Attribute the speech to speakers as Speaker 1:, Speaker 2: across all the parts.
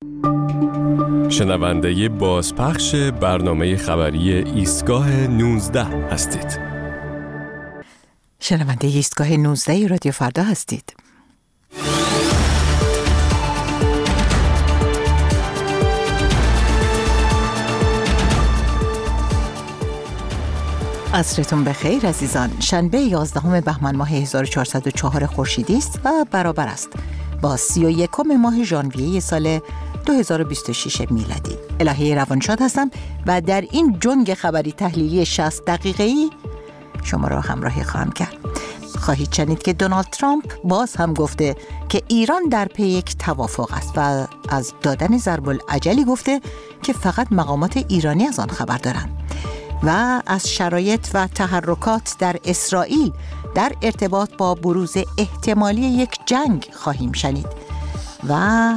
Speaker 1: شنونده بازپخش برنامه خبری ایستگاه 19 هستید.
Speaker 2: شنونده ایستگاه 19 رادیو فردا هستید. عصرتون بخیر عزیزان. شنبه 11 بهمن ماه 1404 خورشیدی است و برابر است با 31 ماه ژانویه سال 2026 میلادی. الهه روانشاد هستم و در این جنگ خبری تحلیلی 60 دقیقه‌ای شما را همراهی خواهم کرد. خواهید شنید که دونالد ترامپ باز هم گفته که ایران در پی یک توافق است و از دادن ضرب العجلی گفته که فقط مقامات ایرانی از آن خبر دارند و از شرایط و تحرکات در اسرائیل در ارتباط با بروز احتمالی یک جنگ خواهیم شنید و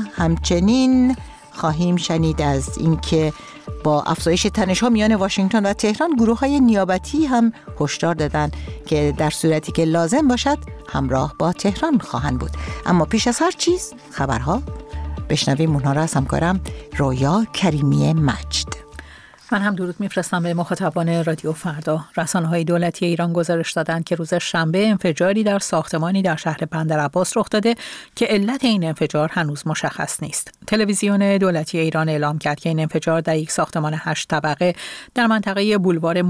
Speaker 2: همچنین خواهیم شنید از اینکه با افزایش تنش‌ها میان واشنگتن و تهران گروه‌های نیابتی هم هشدار دادند که در صورتی که لازم باشد همراه با تهران خواهند بود. اما پیش از هر چیز خبرها، بشنویم اونها را از همکارم رویا کریمی مجد.
Speaker 3: من هم درود میفرستم به مخاطبان رادیو فردا. رسانه‌های دولتی ایران گزارش دادند که روز شنبه انفجاری در ساختمانی در شهر بندرعباس رخ داده که علت این انفجار هنوز مشخص نیست. تلویزیون دولتی ایران اعلام کرد که این انفجار در یک ساختمان 8 طبقه در منطقه بولوار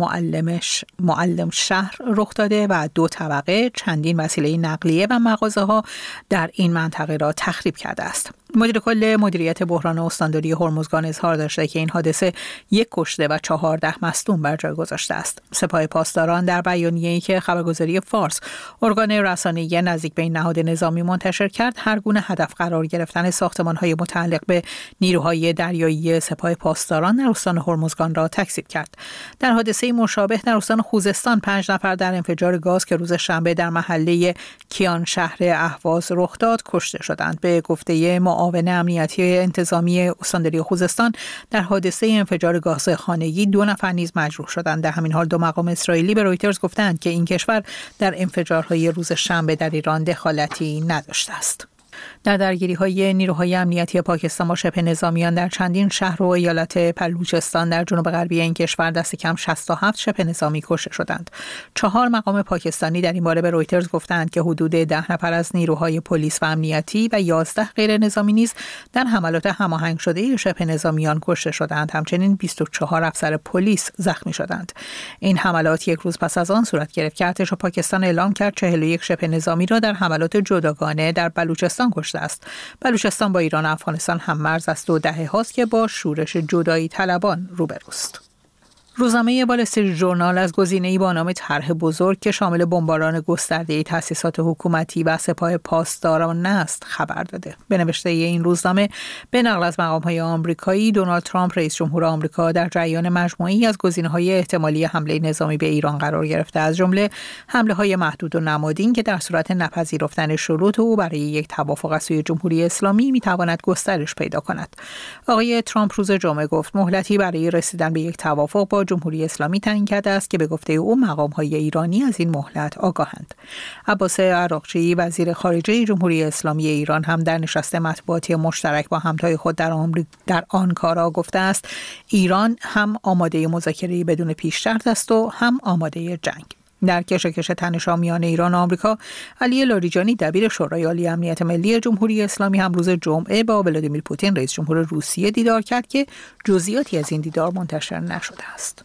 Speaker 3: معلم شهر رخ داده و 2 طبقه چندین وسیله نقلیه و مغازه‌ها در این منطقه را تخریب کرده است. مدیر کل مدیریت بحران استانداری هرمزگان اظهار داشته که این حادثه 1 کشته و 14 مصدوم بر جای گذاشته است. سپاه پاسداران در بیانیه‌ای که خبرگزاری فارس ارگان رسانه‌ای نزدیک به این نهاد نظامی منتشر کرد، هر گونه هدف قرار گرفتن ساختمان‌های متعلق به نیروهای دریایی سپاه پاسداران در استان هرمزگان را تکذیب کرد. در حادثه مشابه در استان خوزستان 5 نفر در انفجار گاز که روز شنبه در محله کیان شهر اهواز رخ داد کشته شدند. به گفته معاون امنیتی انتظامی استانداری خوزستان، در حادثه انفجار گاز خانگی 2 نفر نیز مجروح شدند. در همین حال 2 مقام اسرائیلی به رویترز گفتند که این کشور در انفجارهای روز شنبه در ایران دخالتی نداشته است. در درگیری‌های نیروهای امنیتی پاکستان با شبه نظامیان در چندین شهر و ایالت بلوچستان در جنوب غربی این کشور دست کم 67 شبه نظامی کشته شدند. 4 مقام پاکستانی در این باره به رویترز گفتند که حدود 10 نفر از نیروهای پلیس و امنیتی و 11 غیر نظامی نیز در حملات هماهنگ شده شبه نظامیان کشته شدند. همچنین 24 افسر پلیس زخمی شدند. این حملات 1 روز پس از آن صورت گرفت که ارتش پاکستان اعلام کرد 41 شبه نظامی را در حملات جداگانه در بلوچستان کشته است. بلوچستان با ایران و افغانستان هم مرز است و دهه‌هاست که با شورش جدایی طلبان روبروست. روزنامه وال استریت ژورنال از گزینه‌ای با نام طرح بزرگ که شامل بمباران گسترده تأسیسات حکومتی و سپاه پاسداران است خبر داده. به نوشته این روزنامه به نقل از مقام‌های آمریکایی، دونالد ترامپ رئیس جمهور آمریکا در جریان مجموعه‌ای از گزینه‌های احتمالی حمله نظامی به ایران قرار گرفته، از جمله حمله‌های محدود و نمادین که در صورت نپذیرفتن شروط او برای یک توافق از سوی جمهوری اسلامی می‌تواند گسترش پیدا کند. آقای ترامپ روز جمعه گفت مهلتی برای رسیدن به یک توافق با جمهوری اسلامی تعیین کرده است که به گفته او مقام‌های ایرانی از این مهلت آگاهند. عباس عراقچی وزیر خارجه جمهوری اسلامی ایران هم در نشست مطبوعاتی مشترک با همتای خود در آنکارا گفته است ایران هم آماده مذاکره بدون پیش شرط است و هم آماده جنگ. در کشاکش تنش‌ها میان ایران و آمریکا، علی لاریجانی دبیر شورای عالی امنیت ملی جمهوری اسلامی هم روز جمعه با ولادیمیر پوتین رئیس جمهور روسیه دیدار کرد که جزئیاتی از این دیدار منتشر نشده است.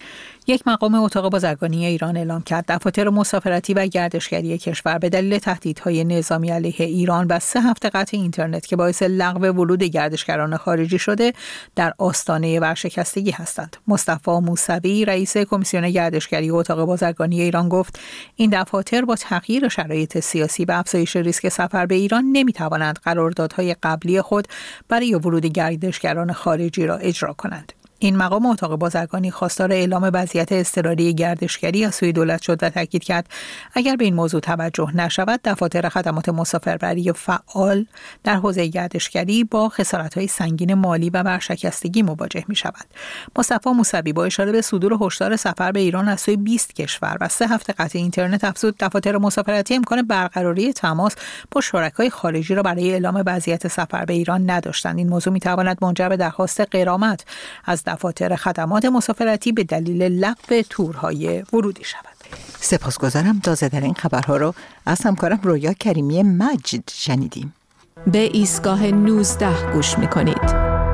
Speaker 3: یک مقام اتاق بازرگانی ایران اعلام کرد دفاتر مسافرتی و گردشگری کشور به دلیل تهدیدهای نظامی علیه ایران و 3 هفته قطع اینترنت که باعث لغو ورود گردشگران خارجی شده در آستانه ورشکستگی هستند. مصطفی موسوی رئیس کمیسیون گردشگری و اتاق بازرگانی ایران گفت این دفاتر با تغییر شرایط سیاسی و افزایش ریسک سفر به ایران نمی‌توانند قراردادهای قبلی خود برای ورود گردشگران خارجی را اجرا کنند. این مقام اتاق بازرگانی خواستار اعلام وضعیت اضطراری گردشگری از سوی دولت شد و تاکید کرد اگر به این موضوع توجه نشود دفاتر خدمات مسافربری فعال در حوزه گردشگری با خسارت‌های سنگین مالی و ورشکستگی مواجه می‌شود. مصطفی موسوی با اشاره به صدور هشدار سفر به ایران از سوی 20 کشور و 3 هفته قطع اینترنت افزود دفاتر مسافرتی امکان برقراری تماس با شرکای خارجی را برای اعلام وضعیت سفر به ایران نداشتند. این موضوع می‌تواند منجر به درخواست غرامت از دفاتر خدمات مسافرتی به دلیل لغو تورهای ورودی شود.
Speaker 2: سپاسگزارم. تازه در این خبرها رو از همکارم رویا کریمی مجد شنیدیم.
Speaker 4: به ایستگاه 19 گوش می‌کنید.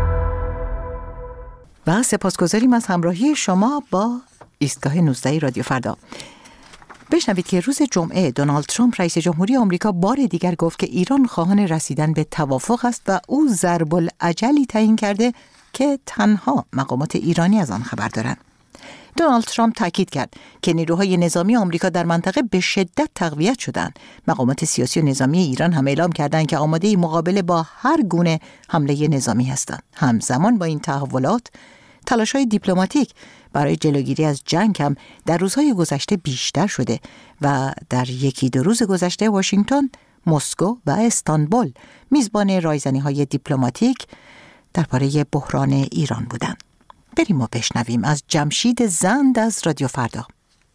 Speaker 2: و سپاسگزاریم از همراهی شما با ایستگاه 19 رادیو فردا. بشنوید که روز جمعه دونالد ترامپ رئیس جمهوری آمریکا بار دیگر گفت که ایران خواهان رسیدن به توافق است و او ضرب العجلی تعیین کرده که تنها مقامات ایرانی از آن خبر دارند. دونالد ترامپ تاکید کرد که نیروهای نظامی آمریکا در منطقه به شدت تقویت شدند. مقامات سیاسی و نظامی ایران هم اعلام کردند که آماده مقابله با هر گونه حمله نظامی هستند. همزمان با این تحولات، تلاش‌های دیپلماتیک برای جلوگیری از جنگ هم در روزهای گذشته بیشتر شده و در 1-2 روز گذشته واشنگتن، مسکو و استانبول میزبان رایزنی‌های دیپلماتیک درباره بحران ایران بودند. بریم و بشنویم از جمشید زند از رادیو فردا.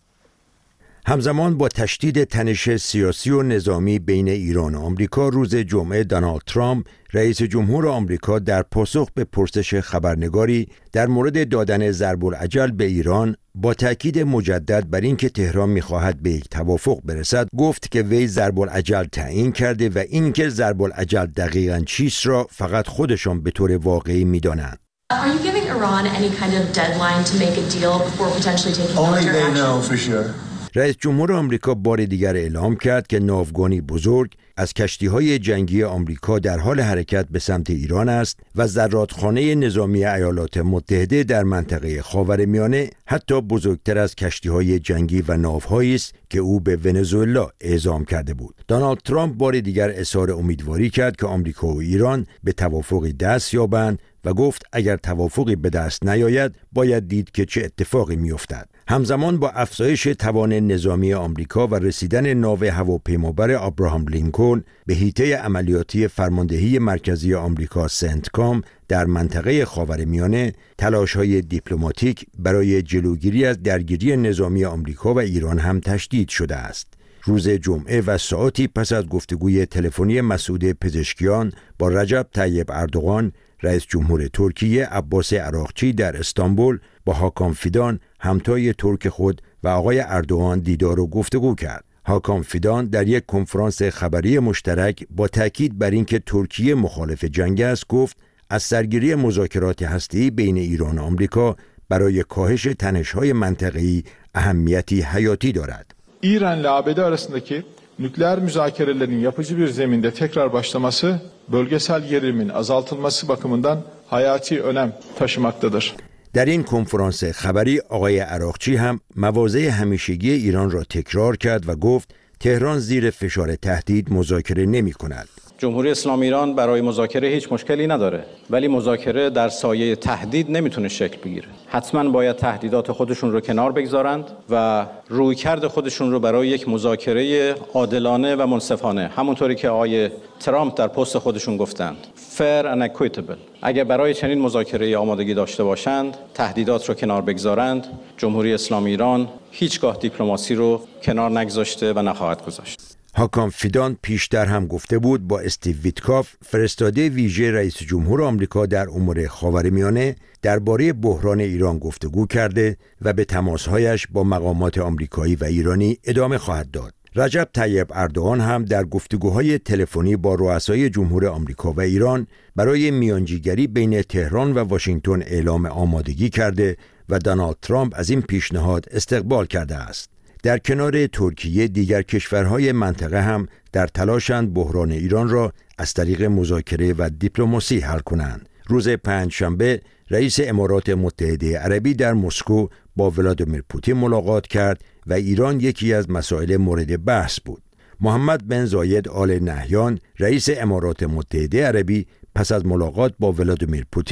Speaker 5: همزمان با تشدید تنش سیاسی و نظامی بین ایران و آمریکا، روز جمعه دونالد ترامپ رئیس جمهور آمریکا در پاسخ به پرسش خبرنگاری در مورد دادن ضرب العجل به ایران با تأکید مجدد بر اینکه تهران می‌خواهد به یک توافق برسد، گفت که وی ضرب العجل تعیین کرده و اینکه ضرب العجل دقیقاً چیست را فقط خودشان به طور واقعی می‌دانند.
Speaker 6: Are you giving Iran any kind of deadline to make a deal before potentially taking military action? Only they know for sure.
Speaker 5: رئیس جمهور آمریکا بار دیگر اعلام کرد که ناوگانی بزرگ از کشتی‌های جنگی آمریکا در حال حرکت به سمت ایران است و زرادخانه نظامی ایالات متحده در منطقه خاورمیانه حتی بزرگتر از کشتی‌های جنگی و ناوهایی است که او به ونزوئلا اعزام کرده بود. دونالد ترامپ بار دیگر اظهار امیدواری کرد که آمریکا و ایران به توافقی دست یابند و گفت اگر توافقی به دست نیاید باید دید که چه اتفاقی می‌افتد. همزمان با افزایش توان نظامی آمریکا و رسیدن ناو هواپیمابر ابراهام لینکلن به حیطه عملیاتی فرماندهی مرکزی آمریکا سنتکام در منطقه خاورمیانه، تلاش‌های دیپلماتیک برای جلوگیری از درگیری نظامی آمریکا و ایران هم تشدید شده است. روز جمعه و ساعتی پس از گفتگوی تلفنی مسعود پزشکیان با رجب طیب اردوغان، رئیس جمهور ترکیه عباس عراقچی در استانبول با هاکان فیدان همتای ترک خود و آقای اردوغان دیدار و گفتگو کرد. هاکان فیدان در یک کنفرانس خبری مشترک با تاکید بر اینکه ترکیه مخالف جنگ است گفت از سرگیری مذاکرات هسته‌ای بین ایران و آمریکا برای کاهش تنش‌های منطقه‌ای اهمیتی حیاتی دارد.
Speaker 7: İran ile ABD arasındaki nükleer müzakerelerin yapıcı bir zeminde tekrar başlaması bölgesel gerilimin azaltılması bakımından hayati önem taşımaktadır.
Speaker 5: در این کنفرانس خبری آقای عراقچی هم مواضع همیشگی ایران را تکرار کرد و گفت تهران زیر فشار تهدید مذاکره نمی‌کند.
Speaker 8: جمهوری اسلامی ایران برای مذاکره هیچ مشکلی نداره، ولی مذاکره در سایه تهدید نمیتونه شکل بگیره. حتما باید تهدیدات خودشون رو کنار بگذارند و رویکرد خودشون رو برای یک مذاکره عادلانه و منصفانه، همونطوری که آقای ترامپ در پست خودشون گفتند، fair and equitable. اگر برای چنین مذاکره آمادگی داشته باشند، تهدیدات رو کنار بگذارند، جمهوری اسلامی ایران هیچگاه دیپلماسی رو کنار نگذاشته و نخواهد گذاشت.
Speaker 5: هاکان فیدان پیشتر هم گفته بود با استیو ویتکاف، فرستاده ویژه رئیس جمهور آمریکا در امور خاورمیانه، درباره بحران ایران گفتگو کرده و به تماسهایش با مقامات آمریکایی و ایرانی ادامه خواهد داد. رجب طیب اردوغان هم در گفتگوهای تلفنی با رؤسای جمهور آمریکا و ایران برای میانجیگری بین تهران و واشنگتن اعلام آمادگی کرده و دونالد ترامپ از این پیشنهاد استقبال کرده است. در کنار ترکیه، دیگر کشورهای منطقه هم در تلاشند بحران ایران را از طریق مذاکره و دیپلماسی حل کنند. روز پنجشنبه رئیس امارات متحده عربی در مسکو با ولادیمیر پوتین ملاقات کرد و ایران یکی از مسائل مورد بحث بود. محمد بن زاید آل نهیان رئیس امارات متحده عربی پس از ملاقات با ولادیمیر پوتین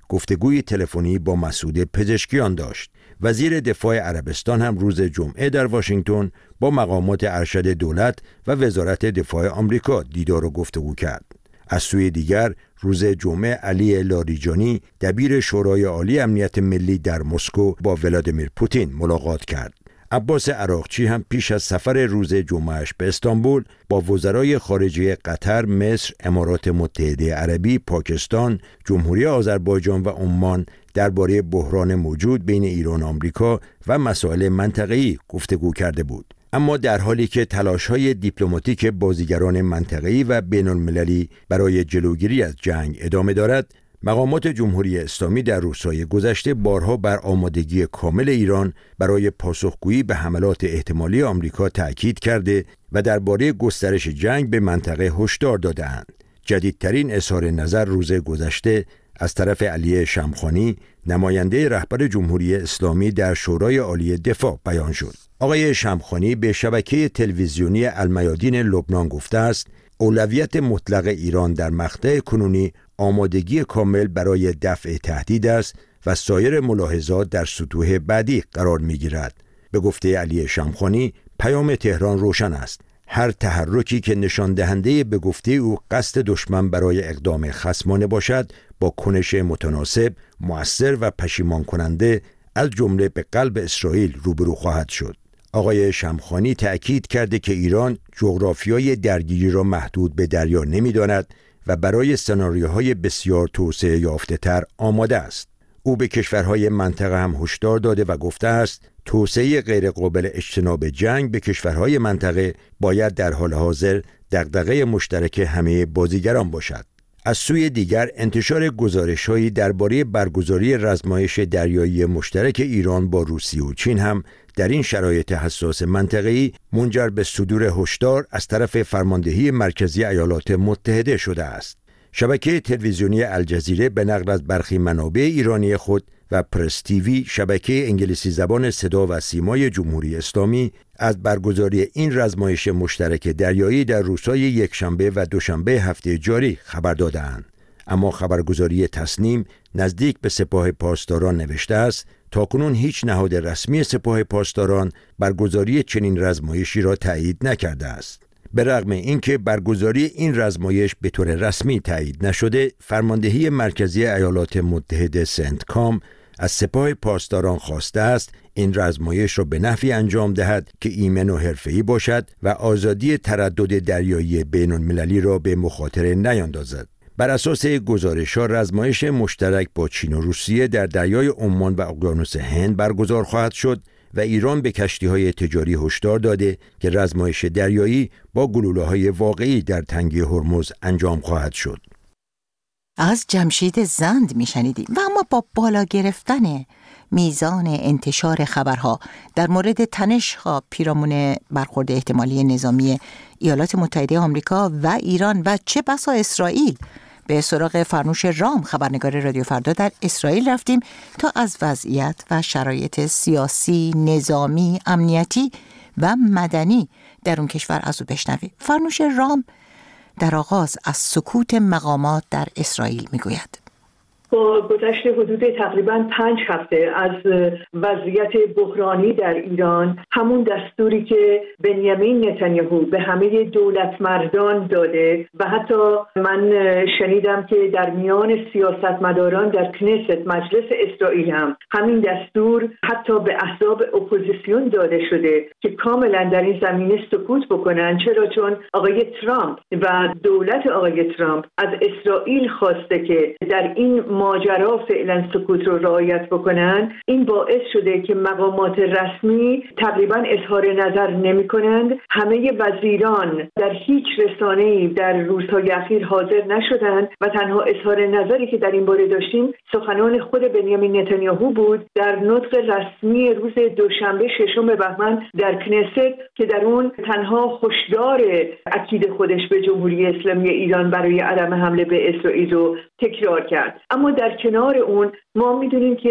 Speaker 5: گفتگوی تلفنی با مسعود پزشکیان داشت. وزیر دفاع عربستان هم روز جمعه در واشنگتن با مقامات ارشد دولت و وزارت دفاع آمریکا دیدار و گفتگو کرد. از سوی دیگر روز جمعه علی لاریجانی دبیر شورای عالی امنیت ملی در مسکو با ولادیمیر پوتین ملاقات کرد. عباس عراقچی هم پیش از سفر روز جمعهش به استانبول با وزرای خارجه قطر، مصر، امارات متحده عربی، پاکستان، جمهوری آذربایجان و عمان درباره بحران موجود بین ایران و آمریکا و مسائل منطقه‌ای گفتگو کرده بود. اما در حالی که تلاش‌های دیپلماتیک بازیگران منطقه‌ای و بین‌المللی برای جلوگیری از جنگ ادامه دارد، مقامات جمهوری اسلامی در روزهای گذشته بارها بر آمادگی کامل ایران برای پاسخگویی به حملات احتمالی آمریکا تأکید کرده و درباره گسترش جنگ به منطقه هشدار داده‌اند. جدیدترین اظهار نظر روز گذشته از طرف علی شمخانی، نماینده رهبر جمهوری اسلامی در شورای عالی دفاع بیان شد. آقای شمخانی به شبکه تلویزیونی المیادین لبنان گفته است اولویت مطلق ایران در مقطع کنونی آمادگی کامل برای دفع تهدید است و سایر ملاحظات در سطوح بعدی قرار می‌گیرد. به گفته علی شمخانی پیام تهران روشن است. هر تحرکی که نشان دهنده به گفته او قصد دشمن برای اقدام خصمانه باشد با کنش متناسب، مؤثر و پشیمان کننده از جمله به قلب اسرائیل روبرو خواهد شد. آقای شمخانی تأکید کرده که ایران جغرافیای درگیری را محدود به دریا نمی‌داند و برای سناریوهای بسیار توسعه یافته‌تر آماده است. او به کشورهای منطقه هم هشدار داده و گفته است توسعه غیرقابل اجتناب جنگ به کشورهای منطقه باید در حال حاضر دغدغه مشترک همه بازیگران باشد. از سوی دیگر انتشار گزارش‌هایی درباره برگزاری رزمایش دریایی مشترک ایران با روسیه و چین هم در این شرایط حساس منطقه‌ای منجر به صدور هشدار از طرف فرماندهی مرکزی ایالات متحده شده است. شبکه تلویزیونی الجزیره به نقل از برخی منابع ایرانی خود و پرس تیوی شبکه انگلیسی زبان صدا و سیمای جمهوری اسلامی از برگزاری این رزمایش مشترک دریایی در روزهای یکشنبه و دوشنبه هفته جاری خبر دادند. اما خبرگزاری تصنیم نزدیک به سپاه پاسداران نوشته است تاکنون هیچ نهاد رسمی سپاه پاسداران برگزاری چنین رزمایشی را تایید نکرده است. به رغم اینکه برگزاری این رزمایش به طور رسمی تایید نشده، فرماندهی مرکزی ایالات متحده سنتکام از سپاه پاسداران خواسته است این رزمایش را به نحوی انجام دهد که ایمن و حرفه‌ای باشد و آزادی تردد دریایی بین‌المللی را به مخاطره نیندازد. بر اساس گزارش‌ها رزمایش مشترک با چین و روسیه در دریای عمان و اقیانوس هند برگزار خواهد شد و ایران به کشتی‌های تجاری هشدار داده که رزمایش دریایی با گلوله‌های واقعی در تنگه هرمز انجام خواهد شد.
Speaker 2: از جمشید زند میشنیدیم و اما با بالا گرفتن میزان انتشار خبرها در مورد تنش‌ها پیرامون برخورد احتمالی نظامی ایالات متحده آمریکا و ایران و چه بسا اسرائیل، به سراغ فرنوش رام خبرنگار رادیو فردا در اسرائیل رفتیم تا از وضعیت و شرایط سیاسی، نظامی، امنیتی و مدنی در اون کشور از او بشنویم. فرنوش رام در آغاز از سکوت مقامات در اسرائیل میگوید.
Speaker 9: با گذشت حدود تقریباً 5 هفته از وضعیت بحرانی در ایران، همون دستوری که بنیامین نتانیاهو به همه دولت مردان داده و حتی من شنیدم که در میان سیاستمداران در کنست مجلس اسرائیل هم همین دستور حتی به احزاب اپوزیسیون داده شده که کاملا در این زمینه سکوت بکنن. چرا؟ چون آقای ترامپ و دولت آقای ترامپ از اسرائیل خواسته که در این ماجرا فعلا سکوت رو رعایت بکنن. این باعث شده که مقامات رسمی تقریبا اظهار نظر نمی کنند. همه وزیران در هیچ رسانه‌ای در روزهای اخیر حاضر نشدند و تنها اظهار نظری که در این باره داشتیم سخنان خود بنیامین نتانیاهو بود در نطق رسمی روز دوشنبه 6 بهمن در کنست که در اون تنها هشدار اکید خودش به جمهوری اسلامی ایران برای عدم حمله به اسرائیل رو تکرار کرد. اما در کنار اون ما میدونیم که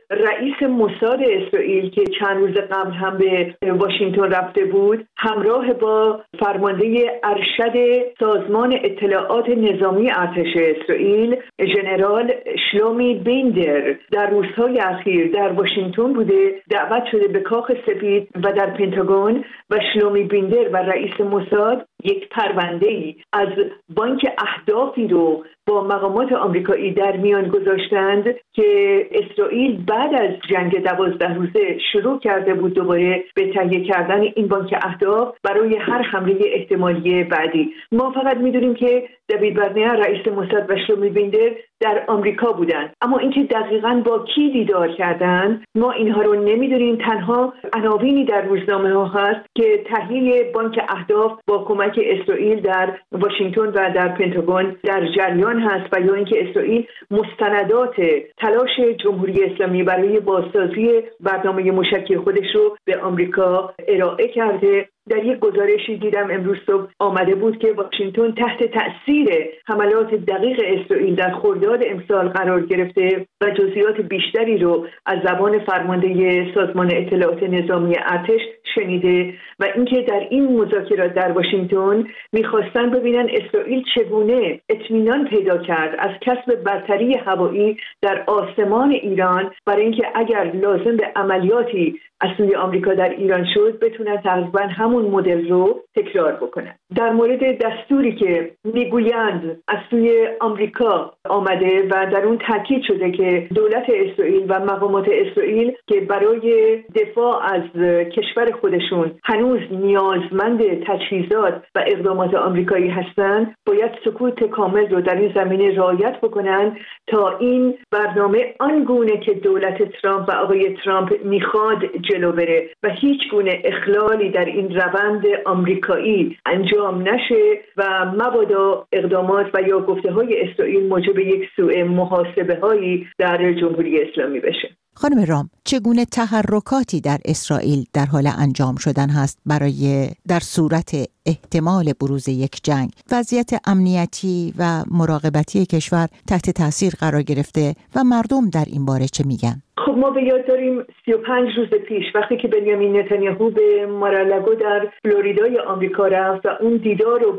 Speaker 9: رئیس موساد اسرائیل که چند روز قبل هم به واشنگتن رفته بود، همراه با فرمانده ارشد سازمان اطلاعات نظامی ارتش اسرائیل ژنرال شلومی بیندر در روزهای اخیر در واشنگتن بوده، دعوت شده به کاخ سفید و در پنتاگون و شلومی بیندر و رئیس موساد یک پرونده‌ای از بانک اهدافی رو با مقامات آمریکایی در میان گذاشتند که اسرائیل بعد از جنگ 12 روزه شروع کرده بود دوباره به تهیه کردن این بانک اهداف برای هر حمله احتمالی بعدی. ما فقط میدونیم که دیوید برنر رئیس موساد و شلومی بیندر در آمریکا بودند، اما اینکه دقیقاً با کی دیدار کردن ما اینها رو نمیدونیم. تنها عناوینی در روزنامه ها هست که تحلیل بانک اهداف با کمک اسرائیل در واشنگتن و در پنتاگون در جریان هست و یا اینکه اسرائیل مستندات تلاش جمهوری اسلامی برای بازسازی برنامه موشکی خودش رو به آمریکا ارائه کرده. در یک گزارشی دیدم امروز صبح آمده بود که واشنگتن تحت تأثیر حملات دقیق اسرائیل در خرداد امسال قرار گرفته و جزئیات بیشتری رو از زبان فرمانده سازمان اطلاعات نظامی ارتش شنیده و اینکه در این مذاکرات در واشنگتن می‌خواستن ببینن اسرائیل چگونه اطمینان پیدا کرد از کسب برتری هوایی در آسمان ایران برای اینکه اگر لازم به عملیاتی از سوی آمریکا در ایران شد بتونن تقریبا همون مدل رو تکرار بکنن. در مورد دستوری که میگویند از سوی آمریکا آمده و در اون تاکید شده که دولت اسرائیل و مقامات اسرائیل که برای دفاع از کشور خودشون هنوز نیازمند تجهیزات و اقدامات آمریکایی هستند، باید سکوت کامل رو در این زمینه رعایت بکنن تا این برنامه آنگونه که دولت ترامپ و آقای ترامپ میخواد جلو بره و هیچ گونه اخلالی در این روند آمریکایی انجام نشه و مبادا اقدامات و یا گفته‌های اسرائیل موجب یک سوء محاسبه‌هایی در جمهوری اسلامی بشه.
Speaker 2: خانم رام، چگونه تحرکاتی در اسرائیل در حال انجام شدن هست برای در صورت احتمال بروز یک جنگ؟ وضعیت امنیتی و مراقبتی کشور تحت تاثیر قرار گرفته و مردم در این باره چه میگن؟
Speaker 9: خب ما به یاد داریم 35 روز پیش وقتی که بنیامین نتانیاهو به مارالگو در فلوریدای آمریکا رفت و اون دیدار رو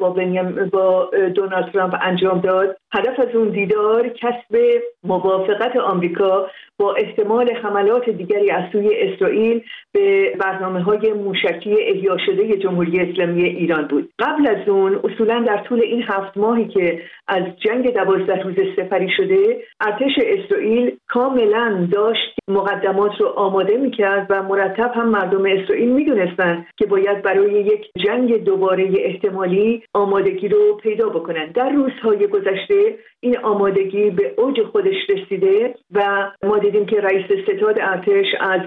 Speaker 9: با دونالد ترامپ انجام داد، هدف از اون دیدار کسب موافقت آمریکا با احتمال حملات دیگری از سوی اسرائیل به برنامه‌های موشکی احیا شده جمهوری اسلامی ایران بود. قبل از اون اصولاً در طول این 7 ماهی که از جنگ 12 روزه سپری شده، ارتش اسرائیل کاملاً داشت مقدمات رو آماده می‌کرد و مرتب هم مردم اسرائیل می‌دونستند که باید برای یک جنگ دوباره احتمالی آمادگی رو پیدا بکنن. در روزهای گذشته این آمادگی به اوج خودش رسیده و ما دیدیم که رئیس ستاد ارتش از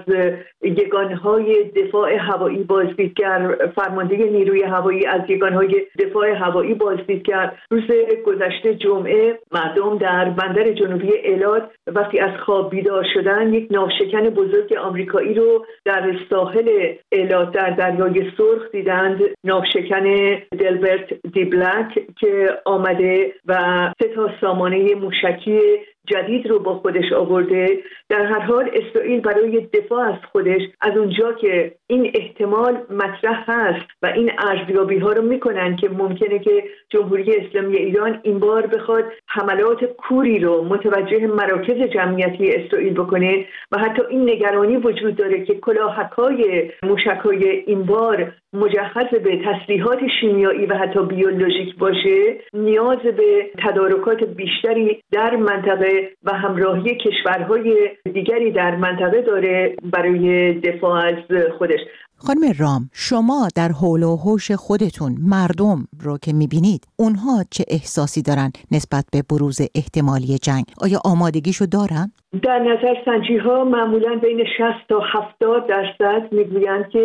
Speaker 9: یگانهای دفاع هوایی بازدید کرد، فرمانده نیروی هوایی از یگانهای دفاع هوایی بازدید کرد. روز گذشته جمعه مردم در بندر جنوبی ایلات وقتی از خواب بیدار شدن یک ناوشکن بزرگ آمریکایی رو در ساحل ایلات در دریای سرخ دیدند، ناوشکن دلبرت دی بلک که آمده و 3 سامانه موشکی جدید رو با خودش آورده. در هر حال اسرائیل برای دفاع از خودش از اونجا که این احتمال مطرح هست و این ارزیابی ها رو میکنن که ممکنه که جمهوری اسلامی ایران این بار بخواد حملات کوری رو متوجه مراکز جمعیتی اسرائیل بکنه و حتی این نگرانی وجود داره که کلاهک‌های موشک‌های این بار مجهز به تسلیحات شیمیایی و حتی بیولوژیک باشه، نیاز به تدارکات بیشتری در منطقه و همراهی کشورهای دیگری در منطقه داره برای دفاع از خودش.
Speaker 2: خانم رام، شما در حول و حوش خودتون مردم رو که میبینید، اونها چه احساسی دارن نسبت به بروز احتمالی جنگ؟ آیا آمادگیشو دارن؟
Speaker 9: در نظر سنجی ها معمولاً بین 60 تا 70% میگویند که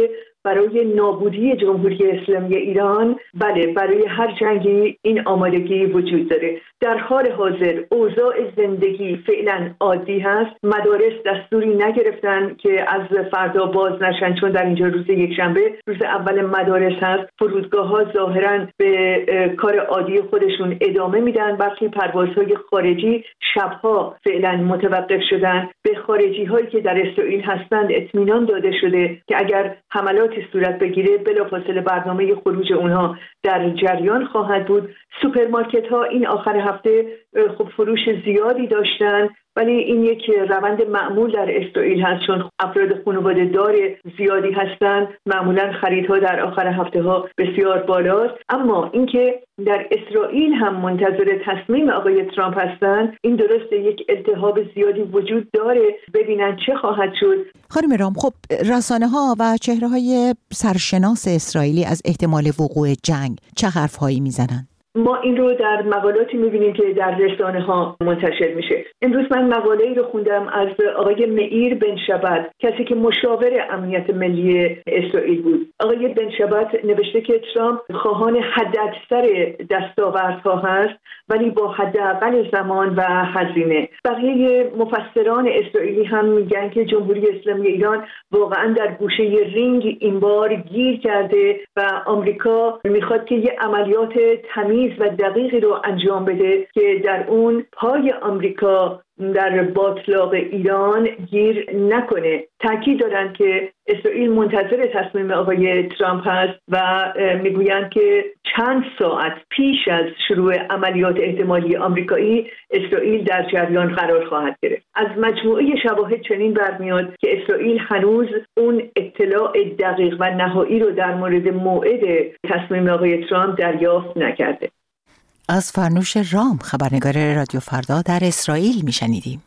Speaker 9: برای نابودی جمهوری اسلامی ایران، بله برای هر جنگی این آمادگی وجود داره. در حال حاضر اوضاع زندگی فعلا عادی هست. مدارس دستوری نگرفتن که از فردا باز نشن، چون در اینجا روز یکشنبه روز اول مدارس هست. فرودگاه‌ها ظاهراً به کار عادی خودشون ادامه میدن. برخی پروازهای خارجی شبها فعلا متوقف شدن. به خارجی هایی که در اسرائیل هستند اطمینان داده شده که اگر حملاتی صورت بگیره بلافاصله برنامه خروج اونها در جریان خواهد بود. سوپرمارکت ها این آخر هفته خب فروش زیادی داشتن، ولی این یک روند معمول در اسرائیل هست، چون افراد خانواده دار زیادی هستند. معمولا خریدها در آخر هفته ها بسیار بالاست. اما اینکه در اسرائیل هم منتظر تصمیم آقای ترامپ هستند، این درسته یک التهاب زیادی وجود داره. ببینن چه خواهد شد.
Speaker 2: خانم رام، خب رسانه ها و چهره های سرشناس اسرائیلی از احتمال وقوع جنگ چه حرفهایی میزنن؟
Speaker 9: ما این رو در مقالاتی می‌بینیم که در رسانه ها منتشر میشه. امروز من مقاله‌ای رو خوندم از آقای مئیر بن شبت، کسی که مشاور امنیت ملی اسرائیل بود. آقای بن شبت نوشته که ترامپ خواهان حداکثر دستاوردها هست، ولی با حداقل زمان و هزینه. بقیه مفسران اسرائیلی هم میگن که جمهوری اسلامی ایران واقعا در گوشه رینگ این بار گیر کرده و آمریکا میخواد که یه عملیات تمیز و دقیقی رو انجام بده که در اون پای آمریکا در باطلاق ایران گیر نکنه. تاکید دارن که اسرائیل منتظر تصمیم آقای ترامپ هست و میگویند که چند ساعت پیش از شروع عملیات احتمالی آمریکایی اسرائیل در جریان قرار خواهد گرفت. از مجموعه شواهد چنین برمیاد که اسرائیل هنوز اون اطلاع دقیق و نهایی رو در مورد موعد تصمیم آقای ترامپ دریافت نکرده.
Speaker 2: از فرنوش رام، خبرنگار رادیو فردا در اسرائیل میشنیدیم.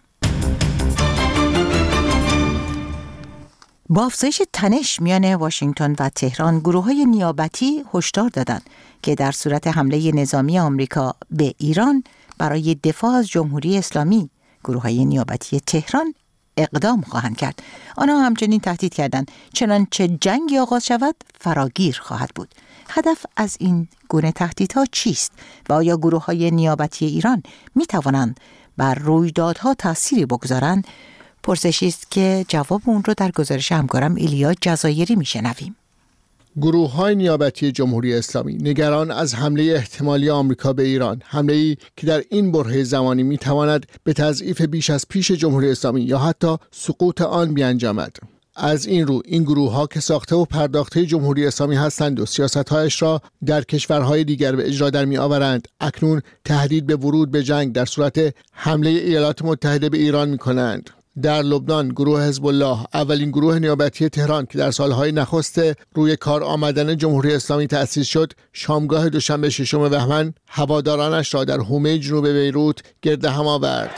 Speaker 2: با افزایش تنش میان واشنگتن و تهران، گروه‌های نیابتی هشدار دادند که در صورت حمله نظامی آمریکا به ایران برای دفاع از جمهوری اسلامی، گروه‌های نیابتی تهران اقدام خواهند کرد. آنها همچنین تهدید کردند چنانچه جنگی آغاز شود فراگیر خواهد بود. هدف از این گونه تهدیدها چیست و آیا گروه‌های نیابتی ایران می توانند بر رویدادها تأثیری بگذارند؟ پرسشی است که جواب اون رو در گزارش همکارم ایلیا جزایری میشنویم.
Speaker 10: گروه‌های نیابتی جمهوری اسلامی نگران از حمله احتمالی آمریکا به ایران، حمله‌ای که در این برهه زمانی می‌تواند به تضعیف بیش از پیش جمهوری اسلامی یا حتی سقوط آن بیانجامد. از این رو این گروه‌ها که ساخته و پرداخته جمهوری اسلامی هستند و سیاست‌هایش را در کشورهای دیگر به اجرا در می‌آورند، اکنون تهدید به ورود به جنگ در صورت حمله ایالات متحده به ایران می‌کنند. در لبنان گروه حزب الله، اولین گروه نیابتی تهران که در سالهای نخست روی کار آمدن جمهوری اسلامی تأسیس شد، شامگاه دوشنبه 6 بهمن هوادارانش را در حومه جنوب بیروت گرد هم آورد.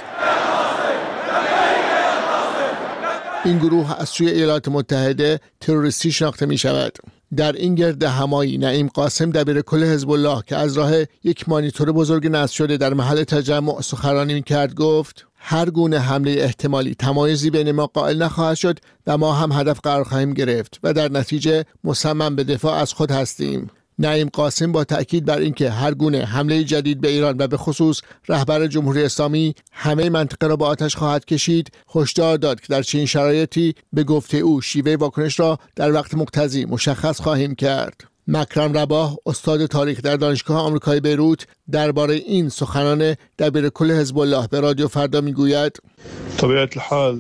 Speaker 10: این گروه از سوی ایالات متحده تروریستی شناخته می شود. در این گرد همایی نعیم قاسم دبیرکل حزب الله که از راه یک مانیتور بزرگ نصب شده در محل تجمع سخنرانی می‌کرد گفت: هر گونه حمله احتمالی تمایزی بین ما قائل نخواهد شد و ما هم هدف قرار خواهیم گرفت و در نتیجه مصمم به دفاع از خود هستیم. نعیم قاسم با تأکید بر اینکه هر گونه حمله جدید به ایران و به خصوص رهبر جمهوری اسلامی همه منطقه را با آتش خواهد کشید، هشدار داد که در چنین شرایطی به گفته او شیوه واکنش را در وقت مقتضی مشخص خواهیم کرد. مکرم رباح، استاد تاریخ در دانشگاه آمریکایی بیروت، درباره این سخنان دبیرکل حزب الله به رادیو فردا میگوید:
Speaker 11: طبیعت الحال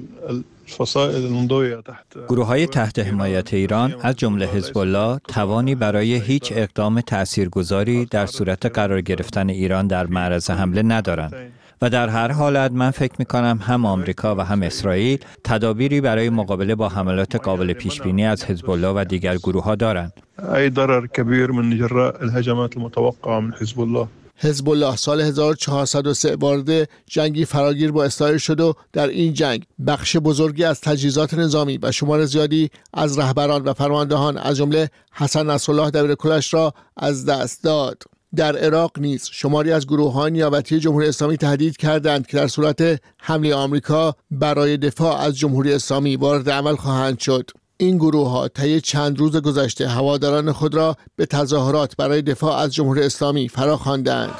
Speaker 12: گروه‌های تحت حمایت ایران از جمله حزب الله توانی برای هیچ اقدام تاثیرگذاری در صورت قرار گرفتن ایران در معرض حمله ندارند و در هر حالت من فکر می‌کنم هم آمریکا و هم اسرائیل تدابیری برای مقابله با حملات قابل پیش‌بینی از حزب الله و دیگر گروه‌ها دارند.
Speaker 11: ای ضرر کبیر من جراء الهجمات المتوقعه من حزب الله.
Speaker 10: حزب الله سال 1403 وارد جنگی فراگیر با اسرائیل شد و در این جنگ بخش بزرگی از تجهیزات نظامی و شمار زیادی از رهبران و فرماندهان از جمله حسن نصرالله دبیرکلش را از دست داد. در عراق نیز شماری از گروه‌های نیابتی جمهوری اسلامی تهدید کردند که در صورت حمله آمریکا برای دفاع از جمهوری اسلامی وارد عمل خواهند شد. این گروه‌ها طی چند روز گذشته هواداران خود را به تظاهرات برای دفاع از جمهوری اسلامی فراخواندند.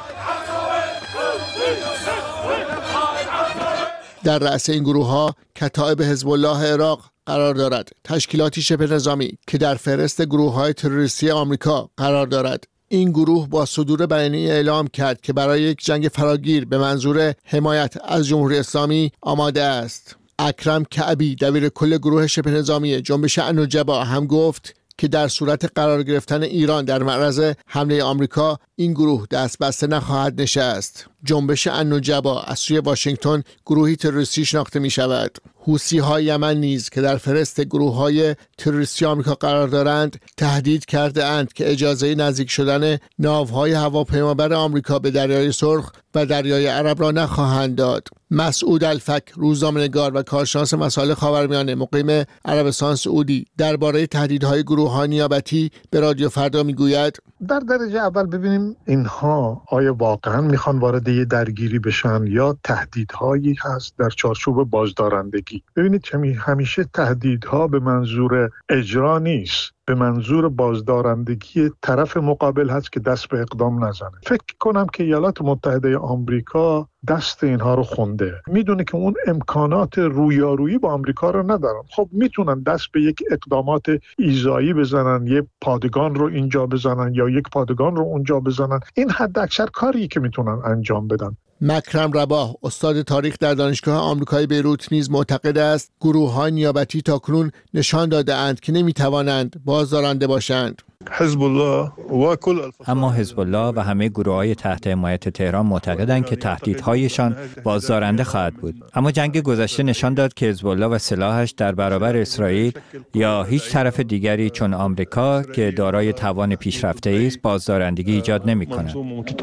Speaker 10: در رأس این گروه‌ها کتائب حزب الله عراق قرار دارد، تشکیلاتی شبه نظامی که در فهرست گروه‌های تروریستی آمریکا قرار دارد. این گروه با صدور بیانیه اعلام کرد که برای یک جنگ فراگیر به منظور حمایت از جمهوری اسلامی آماده است. اکرم کعبی دبیر کل گروه شبه نظامی جنبش النجبا هم گفت که در صورت قرار گرفتن ایران در معرض حمله آمریکا این گروه دست بسته نخواهد نشست. جنبش النجبا از سوی واشنگتن گروهی تروریستی شناخته می شود. حوثی‌های یمن نیز که در فهرست گروه‌های تروریستی آمریکا قرار دارند تهدید کرده اند که اجازه نزدیک شدن ناوهای هواپیمابر آمریکا به دریای سرخ و دریای عرب را نخواهند داد. مسعود الفک، روزنامه‌نگار و کارشناس مسائل خاورمیانه مقیم عربستان سعودی، درباره تهدیدهای گروه‌های نیابتی به رادیو فردا میگوید:
Speaker 13: در درجه اول ببینیم اینها آیا واقعا میخوان وارد یه درگیری بشن یا تهدیدهایی هست در چارچوب بازدارندگی. ببینید همیشه تهدیدها به منظور اجرا نیست، به منظور بازدارندگی طرف مقابل هست که دست به اقدام نزنه. فکر کنم که ایالات متحده آمریکا دست اینها رو خونده، میدونه که اون امکانات رویارویی با آمریکا رو ندارن. خب میتونن دست به یک اقدامات ایذایی بزنن، یک پادگان رو اینجا بزنن یا یک پادگان رو اونجا بزنن. این حد اکثر کاری که میتونن انجام بدن.
Speaker 10: مکرم رباح، استاد تاریخ در دانشگاه آمریکایی بیروت نیز معتقد است گروه‌های نیابتی تاکنون نشان داده اند که نمیتوانند بازدارنده باشند.
Speaker 12: اما حزب الله و همه گروه‌های تحت حمایت تهران معتقدند که تهدیدهایشان بازدارنده خواهد بود. اما جنگ گذشته نشان داد که حزب الله و سلاحش در برابر اسرائیل یا هیچ طرف دیگری چون آمریکا که دارای توان پیشرفته است بازدارندگی ایجاد نمی‌کند.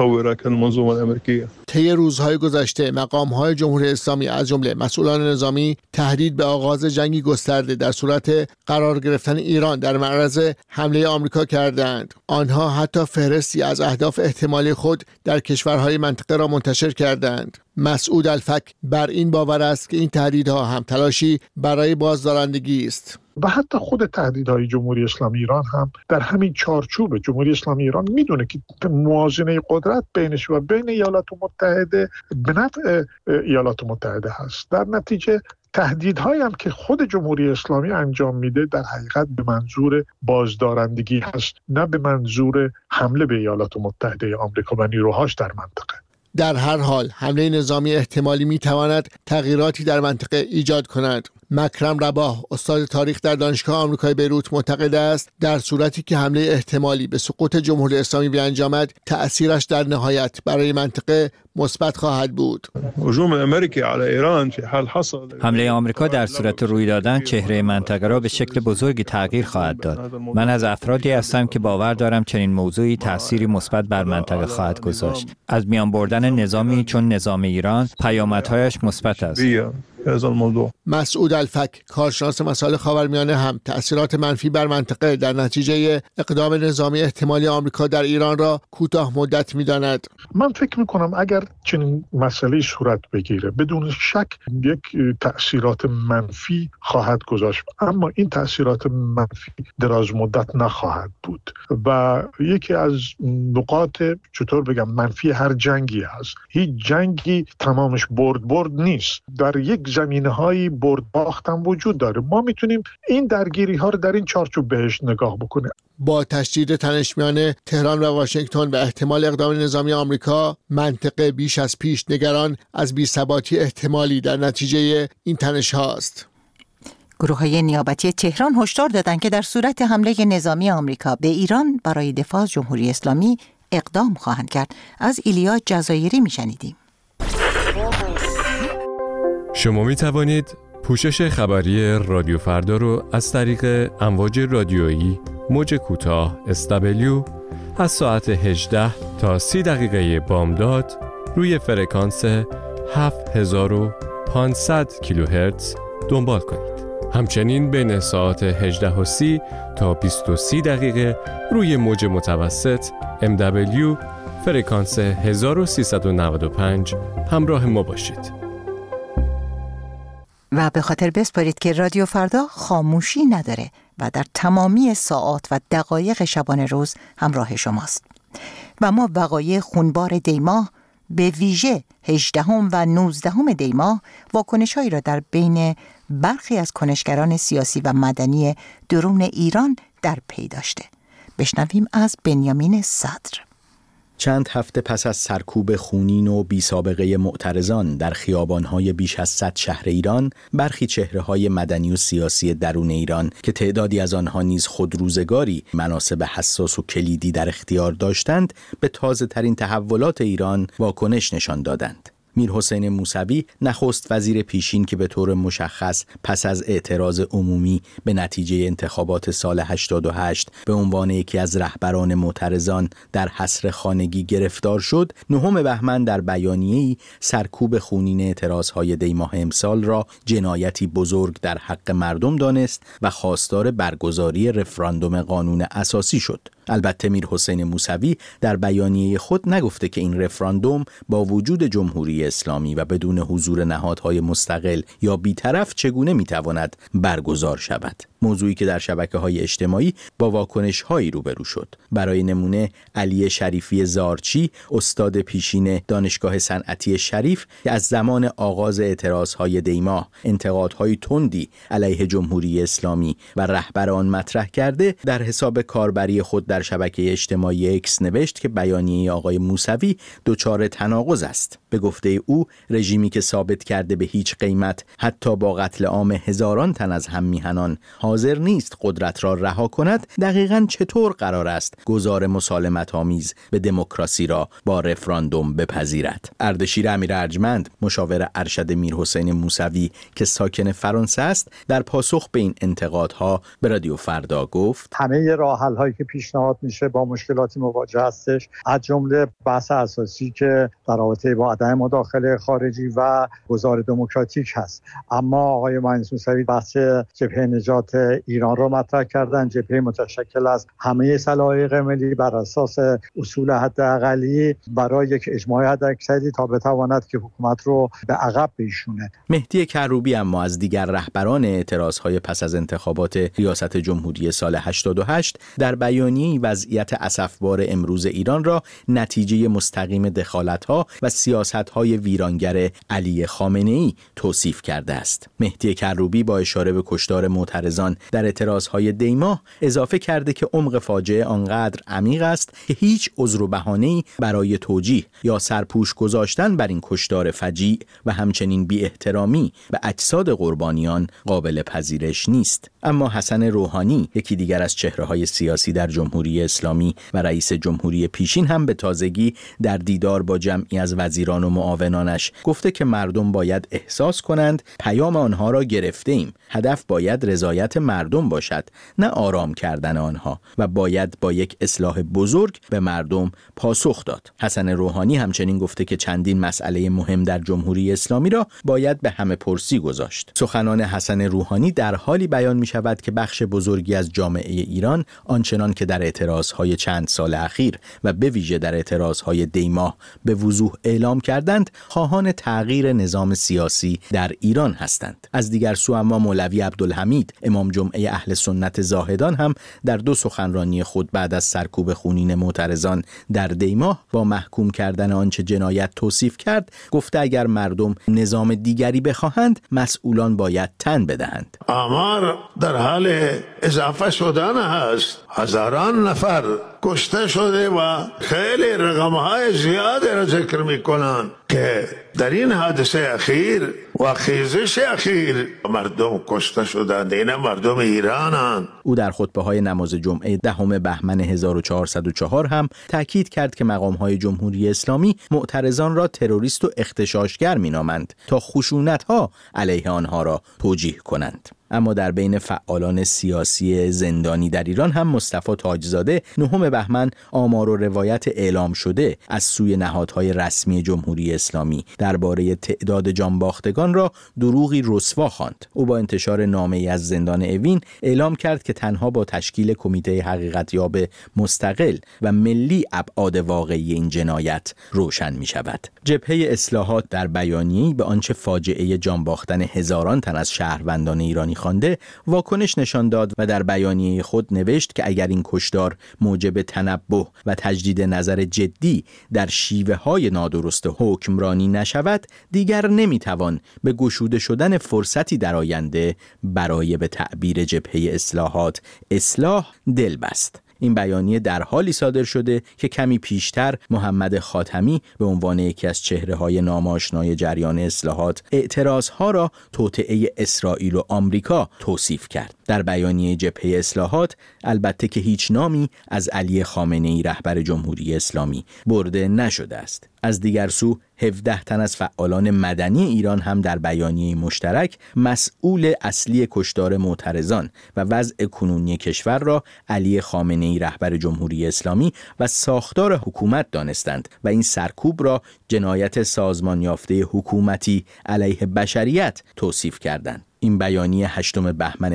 Speaker 10: طی روزهای گذشته مقام‌های جمهوری اسلامی از جمله مسئولان نظامی تهدید به آغاز جنگی گسترده در صورت قرار گرفتن ایران در معرض حمله آمریکا کردند. آنها حتی فهرستی از اهداف احتمالی خود در کشورهای منطقه را منتشر کردند. مسعود الفک بر این باور است که این تهدیدها هم تلاشی برای بازدارندگی است.
Speaker 13: و حتی خود تهدیدهای جمهوری اسلامی ایران هم در همین چارچوب. جمهوری اسلامی ایران میدونه که موازنه قدرت بینش و بین ایالات متحده به نفع ایالات متحده هست. در نتیجه تهدیدهایی هم که خود جمهوری اسلامی انجام میده در حقیقت به منظور بازدارندگی هست، نه به منظور حمله به ایالات متحده آمریکا و نیروهاش در منطقه.
Speaker 10: در هر حال حمله نظامی احتمالی میتواند تغییراتی در منطقه ایجاد کند. مکرم رباح، استاد تاریخ در دانشگاه آمریکایی بیروت معتقد است در صورتی که حمله احتمالی به سقوط جمهوری اسلامی بیانجامد تأثیرش در نهایت برای منطقه مثبت خواهد بود.
Speaker 11: هجوم امریکا علی ایران فی حال حصل،
Speaker 12: حمله آمریکا در صورت روی دادن چهره منطقه را به شکل بزرگی تغییر خواهد داد. من از افرادی هستم که باور دارم چنین موضوعی تأثیری مثبت بر منطقه خواهد گذاشت. از میان بردن نظامی چون نظام ایران پیامدهایش مثبت است.
Speaker 10: مسعود الفک، کارشناس مسائل خاورمیانه، هم تأثیرات منفی بر منطقه در نتیجه اقدام نظامی احتمالی آمریکا در ایران را کوتاه مدت می‌داند.
Speaker 13: من فکر می‌کنم اگر چنین مسئله صورت بگیره بدون شک یک تأثیرات منفی خواهد گذاشت، اما این تأثیرات منفی دراز مدت نخواهد بود و یکی از نقاط چطور بگم منفی هر جنگی هست. هیچ جنگی تمامش برد نیست، در یک زمینه‌های برد باخت هم وجود داره. ما میتونیم این درگیری‌ها رو در این چارچوب بهش نگاه بکنیم.
Speaker 10: با تشدید تنش میان تهران و واشنگتن و احتمال اقدام نظامی آمریکا، منطقه بیش از پیش نگران از بی‌ثباتی احتمالی در نتیجه این تنش هاست.
Speaker 2: گروه‌های نیابتی تهران هشدار دادند که در صورت حمله نظامی آمریکا به ایران برای دفاع از جمهوری اسلامی اقدام خواهند کرد. از ایلیا جزایری میشنیدیم.
Speaker 1: شما می توانید پوشش خبری رادیو فردا رو از طریق امواج رادیویی موج کوتاه SW از ساعت 18 تا 30 دقیقه بامداد روی فرکانس 7500 کیلوهرتز دنبال کنید. همچنین بین ساعت 18:30 تا 20:30 دقیقه روی موج متوسط MW فرکانس 1395 همراه ما باشید.
Speaker 2: و به خاطر بسپارید که رادیو فردا خاموشی نداره و در تمامی ساعات و دقایق شبانه روز همراه شماست. و ما وقایع خونبار دی‌ماه به ویژه 18 و 19 دی‌ماه واکنش‌هایی را در بین برخی از کنشگران سیاسی و مدنی درون ایران در پی داشته. بشنویم از بنیامین صدر.
Speaker 14: چند هفته پس از سرکوب خونین و بی سابقه معترضان در خیابان‌های بیش از 100 شهر ایران، برخی چهره‌های مدنی و سیاسی درون ایران که تعدادی از آنها نیز خودروزگاری مناصب حساس و کلیدی در اختیار داشتند، به تازه‌ترین تحولات ایران واکنش نشان دادند. میرحسین موسوی، نخست وزیر پیشین که به طور مشخص پس از اعتراض عمومی به نتیجه انتخابات سال 88 به عنوان یکی از رهبران معترضان در حصر خانگی گرفتار شد، 9 بهمن در بیانیه‌ای سرکوب خونین اعتراضهای دی‌ماه امسال را جنایتی بزرگ در حق مردم دانست و خواستار برگزاری رفراندوم قانون اساسی شد. البته میرحسین موسوی در بیانیه خود نگفته که این رفراندوم با وجود جمهوری اسلامی و بدون حضور نهادهای مستقل یا بی‌طرف چگونه میتواند برگزار شود. موضوعی که در شبکه‌های اجتماعی با واکنش‌هایی روبرو شد. برای نمونه علی شریفی زارچی، استاد پیشین دانشگاه صنعتی شریف که از زمان آغاز اعتراضهای دی‌ماه انتقادهای تندی علیه جمهوری اسلامی و رهبر آن مطرح کرده، در حساب کاربری خود در شبکه اجتماعی اکس نوشت که بیانیه آقای موسوی دچار تناقض است. به گفته او، رژیمی که ثابت کرده به هیچ قیمت حتی با قتل عام هزاران تن از هم میهنان حاضر نیست قدرت را رها کند، دقیقاً چطور قرار است گذار مسالمت آمیز به دموکراسی را با رفراندوم بپذیرد؟ اردشیر امیر ارجمند، مشاور ارشد میرحسین موسوی که ساکن فرانسه است، در پاسخ به این انتقادها به رادیو فردا گفت:
Speaker 15: همه راه حل هایی که پیشنهاد میشه با مشکلاتی مواجه هستش، از جمله بحث اساسی که در رابطه با عدم مداخله خارجی و گذار دموکراتیک هست. اما آقای مهندس موسوی بحث جبهه نجات ایران را مطرح کردن، جبهه متشکل از همه سلایق ملی بر اساس اصول حداقلی برای یک اجماع حداکثری تا بتواند که حکومت رو به عقب بشونه.
Speaker 14: مهدی کروبی اما از دیگر رهبران اعتراضهای پس از انتخابات ریاست جمهوری سال 88 در بیانیه‌ای وضعیت اسفبار امروز ایران را نتیجه مستقیم دخالت‌ها و سیاست‌های ویرانگر علی خامنه‌ای توصیف کرده است. مهدی کروبی با اشاره به کشتار معترضان در اعتراضهای دی‌ماه اضافه کرده که عمق فاجعه آنقدر عمیق است که هیچ عذر و بهانه‌ای برای توجیه یا سرپوش گذاشتن بر این کشتار فجیع و همچنین بی احترامی به اجساد قربانیان قابل پذیرش نیست. اما حسن روحانی، یکی دیگر از چهره‌های سیاسی در جمهوری اسلامی و رئیس جمهوری پیشین، هم به تازگی در دیدار با جمعی از وزیران و معاونانش گفته که مردم باید احساس کنند پیام آنها را گرفته‌ایم. هدف باید رضایت مردم باشد، نه آرام کردن آنها، و باید با یک اصلاح بزرگ به مردم پاسخ داد. حسن روحانی همچنین گفته که چندین مسئله مهم در جمهوری اسلامی را باید به همه پرسی گذاشت. سخنان حسن روحانی در حالی بیان می شود که بخش بزرگی از جامعه ایران آنچنان که در اعتراضهای چند سال اخیر و به ویژه در اعتراضهای دی‌ماه به وضوح اعلام کردند، خواهان تغییر نظام سیاسی در ایران هستند. از دیگر سو اما مولوی عبدالحمید، امام جمعه اهل سنت زاهدان، هم در 2 سخنرانی خود بعد از سرکوب خونین معترضان در دی‌ماه با محکوم کردن آنچه جنایت توصیف کرد، گفته اگر مردم نظام دیگری بخواهند، مسئولان باید تن بدهند.
Speaker 16: آمار در حال اضافه شدن است. هزاران نفر کشته شده و خیلی رقم‌های زیادی را ذکر می‌کنند که در این حادثه اخیر و خیزش اخیر مردم کشته شدند. این مردم ایرانند.
Speaker 14: او در خطبه‌های نماز جمعه 10 بهمن 1404 هم تاکید کرد که مقام‌های جمهوری اسلامی معترضان را تروریست و اغتشاشگر می‌نامند تا خشونت‌ها علیه آنها را توجیه کنند. اما در بین فعالان سیاسی زندانی در ایران هم مصطفی تاجزاده 9 بهمن آمار و روایت اعلام شده از سوی نهادهای رسمی جمهوری اسلامی در درباره تعداد جانباختگان را دروغی رسوا خواند. او با انتشار نامه‌ای از زندان اوین اعلام کرد که تنها با تشکیل کمیته حقیقتیاب مستقل و ملی ابعاد واقعی این جنایت روشن می شود. جبهه اصلاحات در بیانیه‌ای به آنچه فاجعه جانباختن هزاران تن از شهروندان ایرانی خوانده واکنش نشان داد و در بیانیه خود نوشت که اگر این کشتار موجب تنبه و تجدید نظر جدی در شیوه‌های نادرست حکمرانی نشود، دیگر نمیتوان به گشوده شدن فرصتی در آینده برای به تعبیر جبهه اصلاحات اصلاح دل بست. این بیانیه در حالی صادر شده که کمی پیشتر محمد خاتمی به عنوان یکی از چهره‌های ناماشنای جریان اصلاحات اعتراضها را توطئه اسرائیل و آمریکا توصیف کرد. در بیانیه جبهه اصلاحات البته که هیچ نامی از علی خامنه‌ای رهبر جمهوری اسلامی برده نشده است. از دیگر سو 17 تن از فعالان مدنی ایران هم در بیانیه مشترک مسئول اصلی کشتار معترضان و وضع کنونی کشور را علی خامنه‌ای رهبر جمهوری اسلامی و ساختار حکومت دانستند و این سرکوب را جنایت سازمان یافته حکومتی علیه بشریت توصیف کردند. این بیانیه 8 بهمن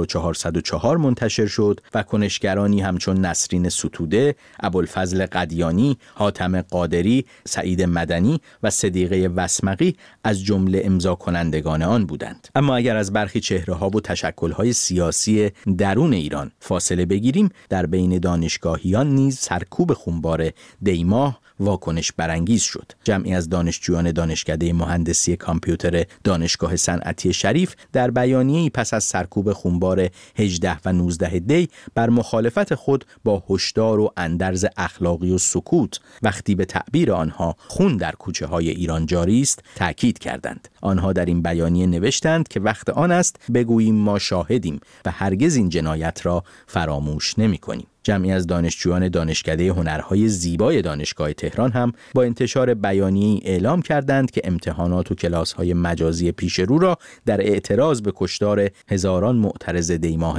Speaker 14: 1404 منتشر شد و کنشگرانی همچون نسرین ستوده، ابوالفضل قدیانی، حاتم قادری، سعید مدنی و صدیقه وسمقی از جمله امضا کنندگان آن بودند. اما اگر از برخی چهره‌ها و تشکل‌های سیاسی درون ایران فاصله بگیریم، در بین دانشگاهیان نیز سرکوب خونبار دیماه واکنش برانگیز شد. جمعی از دانشجویان دانشکده مهندسی کامپیوتر دانشگاه صنعتی شریف در بیانیه‌ای پس از سرکوب خونبار 18 و 19 دی بر مخالفت خود با هشدار و اندرز اخلاقی و سکوت وقتی به تعبیر آنها خون در کوچه‌های ایران جاری است تاکید کردند. آنها در این بیانیه نوشتند که وقت آن است بگوییم ما شاهدیم و هرگز این جنایت را فراموش نمی‌کنیم. جمعی از دانشجویان دانشکده هنرهای زیبای دانشگاه تهران هم با انتشار بیانیه‌ای اعلام کردند که امتحانات و کلاس‌های مجازی پیش رو را در اعتراض به کشتار هزاران معترض دیماه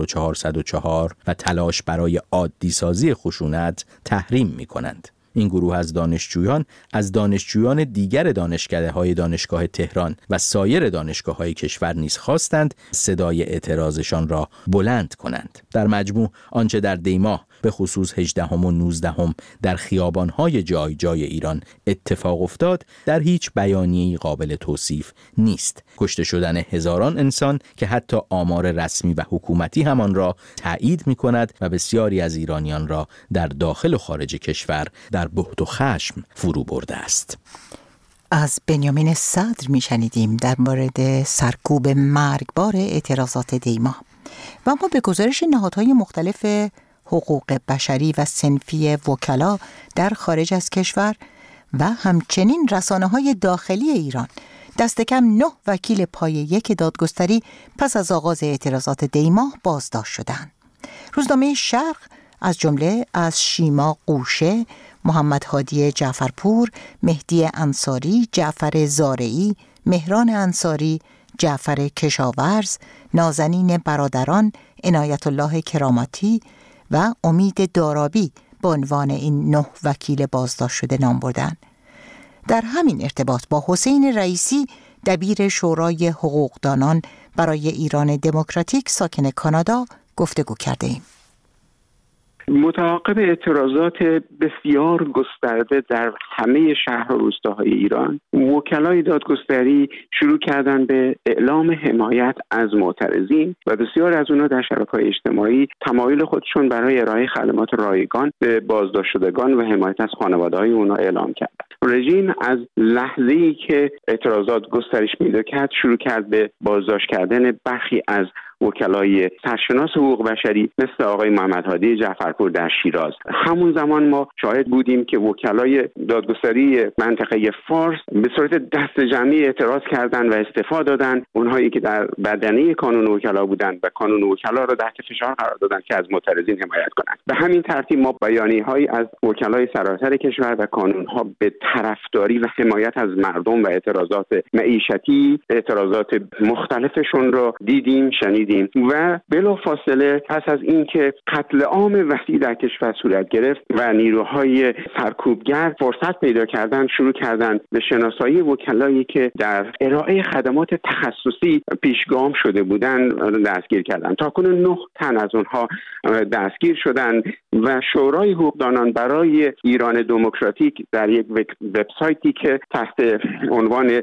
Speaker 14: 1404 و تلاش برای عادی سازی خشونت تحریم می‌کنند. این گروه از دانشجویان دیگر دانشکده‌های دانشگاه تهران و سایر دانشگاه‌های کشور نیز خواستند صدای اعتراضشان را بلند کنند. در مجموع آنچه در دیماه به خصوص 18 و 19 در خیابان‌های جای جای ایران اتفاق افتاد در هیچ بیانیه‌ای قابل توصیف نیست. کشته شدن هزاران انسان که حتی آمار رسمی و حکومتی همان را تایید می‌کند و بسیاری از ایرانیان را در داخل و خارج کشور در بهت و خشم فرو برده است.
Speaker 2: از بنیامین صدر میشنیدیم در مورد سرکوب مرگبار اعتراضات دیماه. و اما به گزارش نهادهای مختلف حقوق بشری و صنفی وکلا در خارج از کشور و همچنین رسانه‌های داخلی ایران، دست کم 9 وکیل پایه یک دادگستری پس از آغاز اعتراضات دیماه بازداشت شدند. روزنامه شرق از جمله از شیما قوشه، محمد هادی جعفرپور، مهدی انصاری، جعفر زارعی، مهران انصاری، جعفر کشاورز، نازنین برادران، عنایت الله کراماتی و امید دارابی به عنوان این 9 وکیل بازداشت شده نام بردند. در همین ارتباط با حسین رئیسی، دبیر شورای حقوقدانان برای ایران دموکراتیک ساکن کانادا گفتگو کرده ایم.
Speaker 17: متعاقب اعتراضات بسیار گسترده در همه شهر و روستاهای ایران، وکلای دادگستری شروع کردن به اعلام حمایت از معترضین و بسیار از اونها در شبکه‌های اجتماعی تمایل خودشون برای ارائه خدمات رایگان به بازداشت شدگان و حمایت از خانواده‌های اونها اعلام کردند. رژیم از لحظه‌ای که اعتراضات گسترش پیدا کرد شروع کرد به بازداشت کردن برخی از وکلای سرشناس حقوق بشری مثل آقای محمد هادی جعفرپور در شیراز. همون زمان ما شاهد بودیم که وکلای دادگستری منطقه فارس به صورت دست جمعی اعتراض کردند و استعفا دادند. اونهایی که در بدنه کانون وکلا بودند و کانون وکلا را تحت فشار قرار دادند که از معترضین حمایت کنند. به همین ترتیب ما بیانیه‌هایی از وکلای سراسر کشور و کانون‌ها به طرفداری و حمایت از مردم و اعتراضات معیشتی، اعتراضات مختلفشون را دیدیم، شنیدیم دیدیم و بلافاصله پس از اینکه قتل عام وسیع در کشور صورت گرفت و نیروهای سرکوبگر فرصت پیدا کردن، شروع کردن به شناسایی وکلایی که در ارائه خدمات تخصصی پیشگام شده بودند دستگیر کردند. تاکنون 9 تن از اونها دستگیر شدند و شورای حقوقدانان برای ایران دموکراتیک در یک وبسایتی که تحت عنوان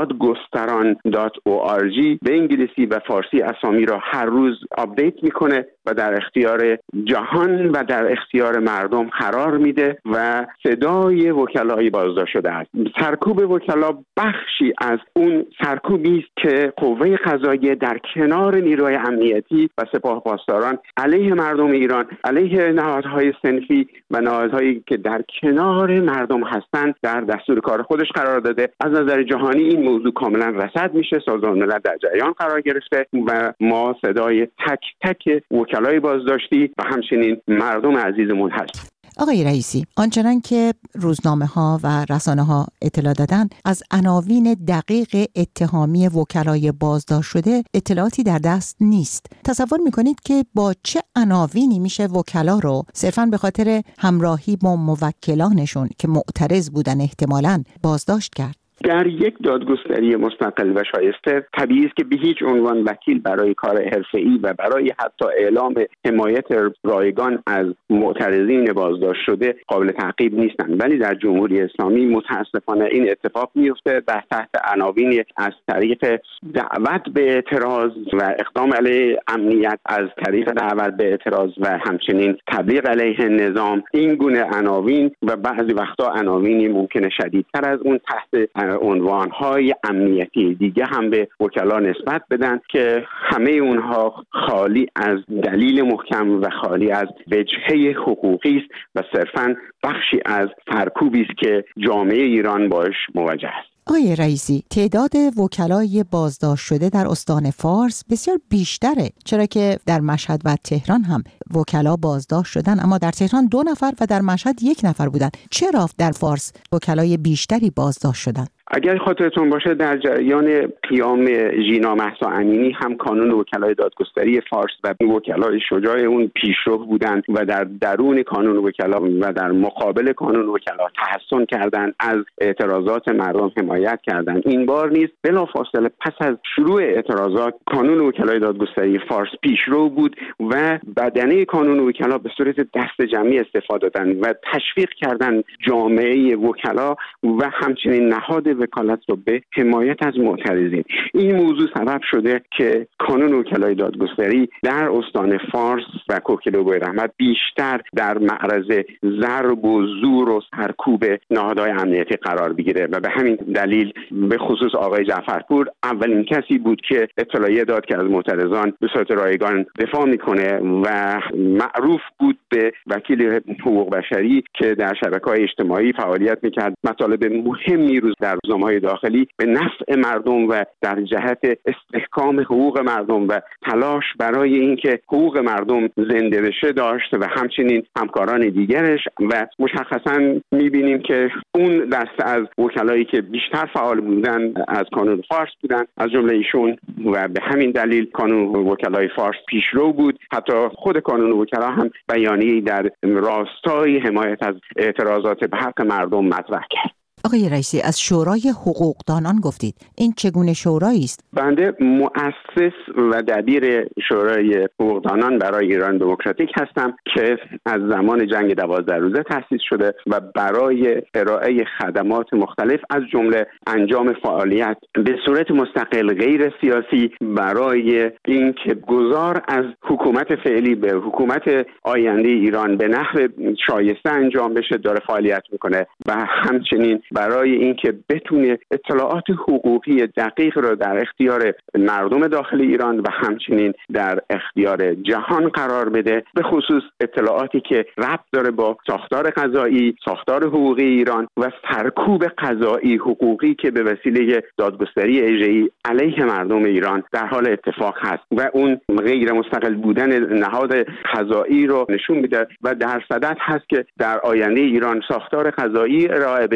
Speaker 17: dadgostaran.org به انگلیسی و فارسی اسامی را هر روز آپدیت میکنه و در اختیار جهان و در اختیار مردم قرار میده و صدای وکلای بازداشت شده است. سرکوب وکلا بخشی از اون سرکوبی است که قوه قضاییه در کنار نیروهای امنیتی و سپاه پاسداران علیه مردم ایران، علیه نهادهای صنفی و نهادهایی که در کنار مردم هستند در دستور کار خودش قرار داده. از نظر جهانی این موضوع کاملا رصد میشه، سازمان ملل در جریان قرار گرفته و ما صدای تک تک وکلای بازداشتی و همچنین مردم عزیزمون هست.
Speaker 2: آقای رئیسی، آنچنان که روزنامه ها و رسانه ها اطلاع دادن، از عناوین دقیق اتهامی وکلای بازداشت شده اطلاعاتی در دست نیست. تصور میکنید که با چه عناوینی میشه وکلا رو صرفاً به خاطر همراهی با موکلانشون که معترض بودن احتمالاً بازداشت کرد؟
Speaker 17: در یک دادگستری مستقل و شایسته طبیعی است که به هیچ عنوان وکیل برای کار حرفه‌ای و برای حتی اعلام حمایت رایگان از معترضین بازداشت شده قابل تعقیب نیستند، ولی در جمهوری اسلامی متاسفانه این اتفاق میفته در تحت عناوین از طریق دعوت به اعتراض و اقدام علیه امنیت، از طریق دعوت به اعتراض و همچنین تبلیغ علیه نظام. این گونه عناوین و بعضی وقتا عناوینی ممکنه شدیدتر از اون تحت عنوان‌های امنیتی دیگه هم به وکلا نسبت بدن که همه اونها خالی از دلیل محکم و خالی از وجهه حقوقی است و صرفاً بخشی از سرکوبی است که جامعه ایران باش مواجه است.
Speaker 2: آقای رئیسی، تعداد وکلای بازداشت شده در استان فارس بسیار بیشتره، چرا که در مشهد و تهران هم وکلا بازداشت شدن، اما در تهران 2 نفر و در مشهد 1 نفر بودن. چرا در فارس وکلای بیشتری بازداشت شدن؟
Speaker 17: اگر خاطرتون باشه در جریان قیام ژینا مهسا امینی هم کانون وکلای دادگستری فارس و وکلای شجاع اون پیشرو بودند و در درون کانون وکلا و در مقابل کانون وکلا تحسن کردند، از اعتراضات مردم حمایت کردند. این بار نیز بلافاصله پس از شروع اعتراضات کانون وکلای دادگستری فارس پیشرو بود و بدنه کانون وکلا به صورت دست جمعی استفاده دادند و تشویق کردند جامعه وکلا و همچنین نهاد وکالت رو به حمایت از معترضین. این موضوع سبب شده که کانون وکلای دادگستری در استان فارس و کوکیلوگوی رحمت بیشتر در معرض ضرب و زور و سرکوب نهادهای امنیتی قرار بگیره و به همین دلیل به خصوص آقای جعفرپور اولین کسی بود که اطلاعیه داد که از معترضان به صورت رایگان دفاع میکنه و معروف بود به وکیل حقوق بشری که در شبکه‌های اجتماعی فعالیت میکرد. مطالب مهمی روز در روزنامه‌های داخلی به نفع مردم و در جهت استحکام حقوق مردم و تلاش برای اینکه حقوق مردم زنده بشه داشت و همچنین همکاران دیگرش و مشخصاً می‌بینیم که اون دسته از وکلایی که بیشتر فعال بودن از کانون فارس بودن، از جمله ایشون، و به همین دلیل کانون وکلای فارس پیشرو بود. حتی خود کانون وکلا هم بیانیه‌ای در راستای حمایت از اعتراضات به حق مردم مطرح کرد.
Speaker 2: آقای رئیسی، از شورای حقوقدانان گفتید. این چگونه شورایی است؟
Speaker 17: بنده مؤسس و دبیر شورای حقوقدانان برای ایران دموکراتیک هستم که از زمان جنگ 12 روزه تأسیس شده و برای ارائه خدمات مختلف از جمله انجام فعالیت به صورت مستقل غیر سیاسی برای اینکه گذار از حکومت فعلی به حکومت آینده ایران به نحو شایسته انجام بشه داره فعالیت میکنه و همچنین برای اینکه بتونه اطلاعات حقوقی دقیق را در اختیار مردم داخل ایران و همچنین در اختیار جهان قرار بده، به خصوص اطلاعاتی که ربط داره با ساختار قضایی، ساختار حقوقی ایران و سرکوب قضایی حقوقی که به وسیله دادگستری اجرایی علیه مردم ایران در حال اتفاق هست و اون غیر مستقل بودن نهاد قضایی رو نشون میده و در صدد هست که در آینده ایران ساختار قضایی ارائه بده با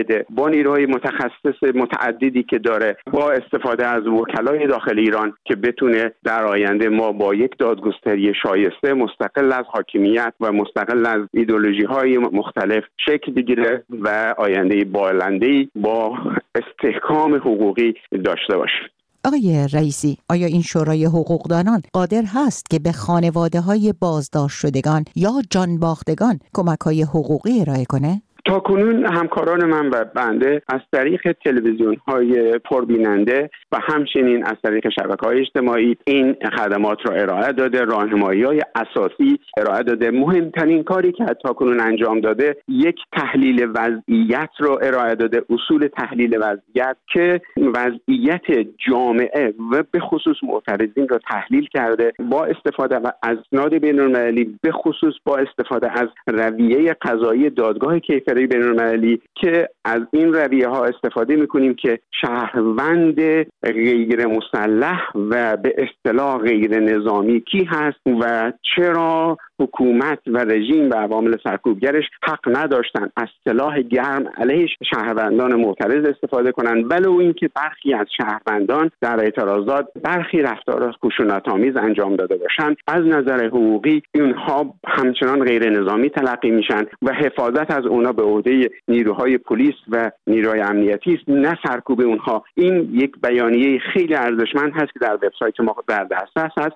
Speaker 17: با نیروهای متخصص متعددی که داره، با استفاده از وکلای داخل ایران که بتونه در آینده ما با یک دادگستری شایسته مستقل از حاکمیت و مستقل از ایدئولوژی‌های مختلف شکل بگیره و آینده بالنده‌ای با استحکام حقوقی داشته باشه.
Speaker 2: آقای رئیسی، آیا این شورای حقوقدانان قادر هست که به خانواده‌های بازداشت شدگان یا جانباختگان کمک‌های حقوقی ارائه کنه؟
Speaker 17: تاکنون همکاران من و بنده از طریق تلویزیون‌های پربیننده و همچنین از طریق شبکه‌های اجتماعی این خدمات را ارائه داده، راهنمایی‌های اساسی ارائه داده. مهمترین کاری که تاکنون انجام داده یک تحلیل وضعیت را ارائه داده، اصول تحلیل وضعیت که وضعیت جامعه و به خصوص معترضین را تحلیل کرده با استفاده از اسناد بین‌المللی، به خصوص با استفاده از رویه قضایی دادگاه کیفری بین‌المللی که از این رویه ها استفاده میکنیم که شهروند غیر مسلح و به اصطلاح غیر نظامی کی هست و چرا حکومت و رژیم و عوامل سرکوبگرش حق نداشتن از سلاح گرم علیه شهروندان معترض استفاده کنند، ولو اینکه برخی از شهروندان در اعتراضات برخی رفتارات خشونت‌آمیز انجام داده باشند. از نظر حقوقی اینها همچنان غیر نظامی تلقی میشن و حفاظت از اونا به عهده نیروهای پلیس و نیروهای امنیتی است، نه سرکوب اونها. این یک بیانیه خیلی ارزشمند هست که در وبسایت ما در دسترس هست.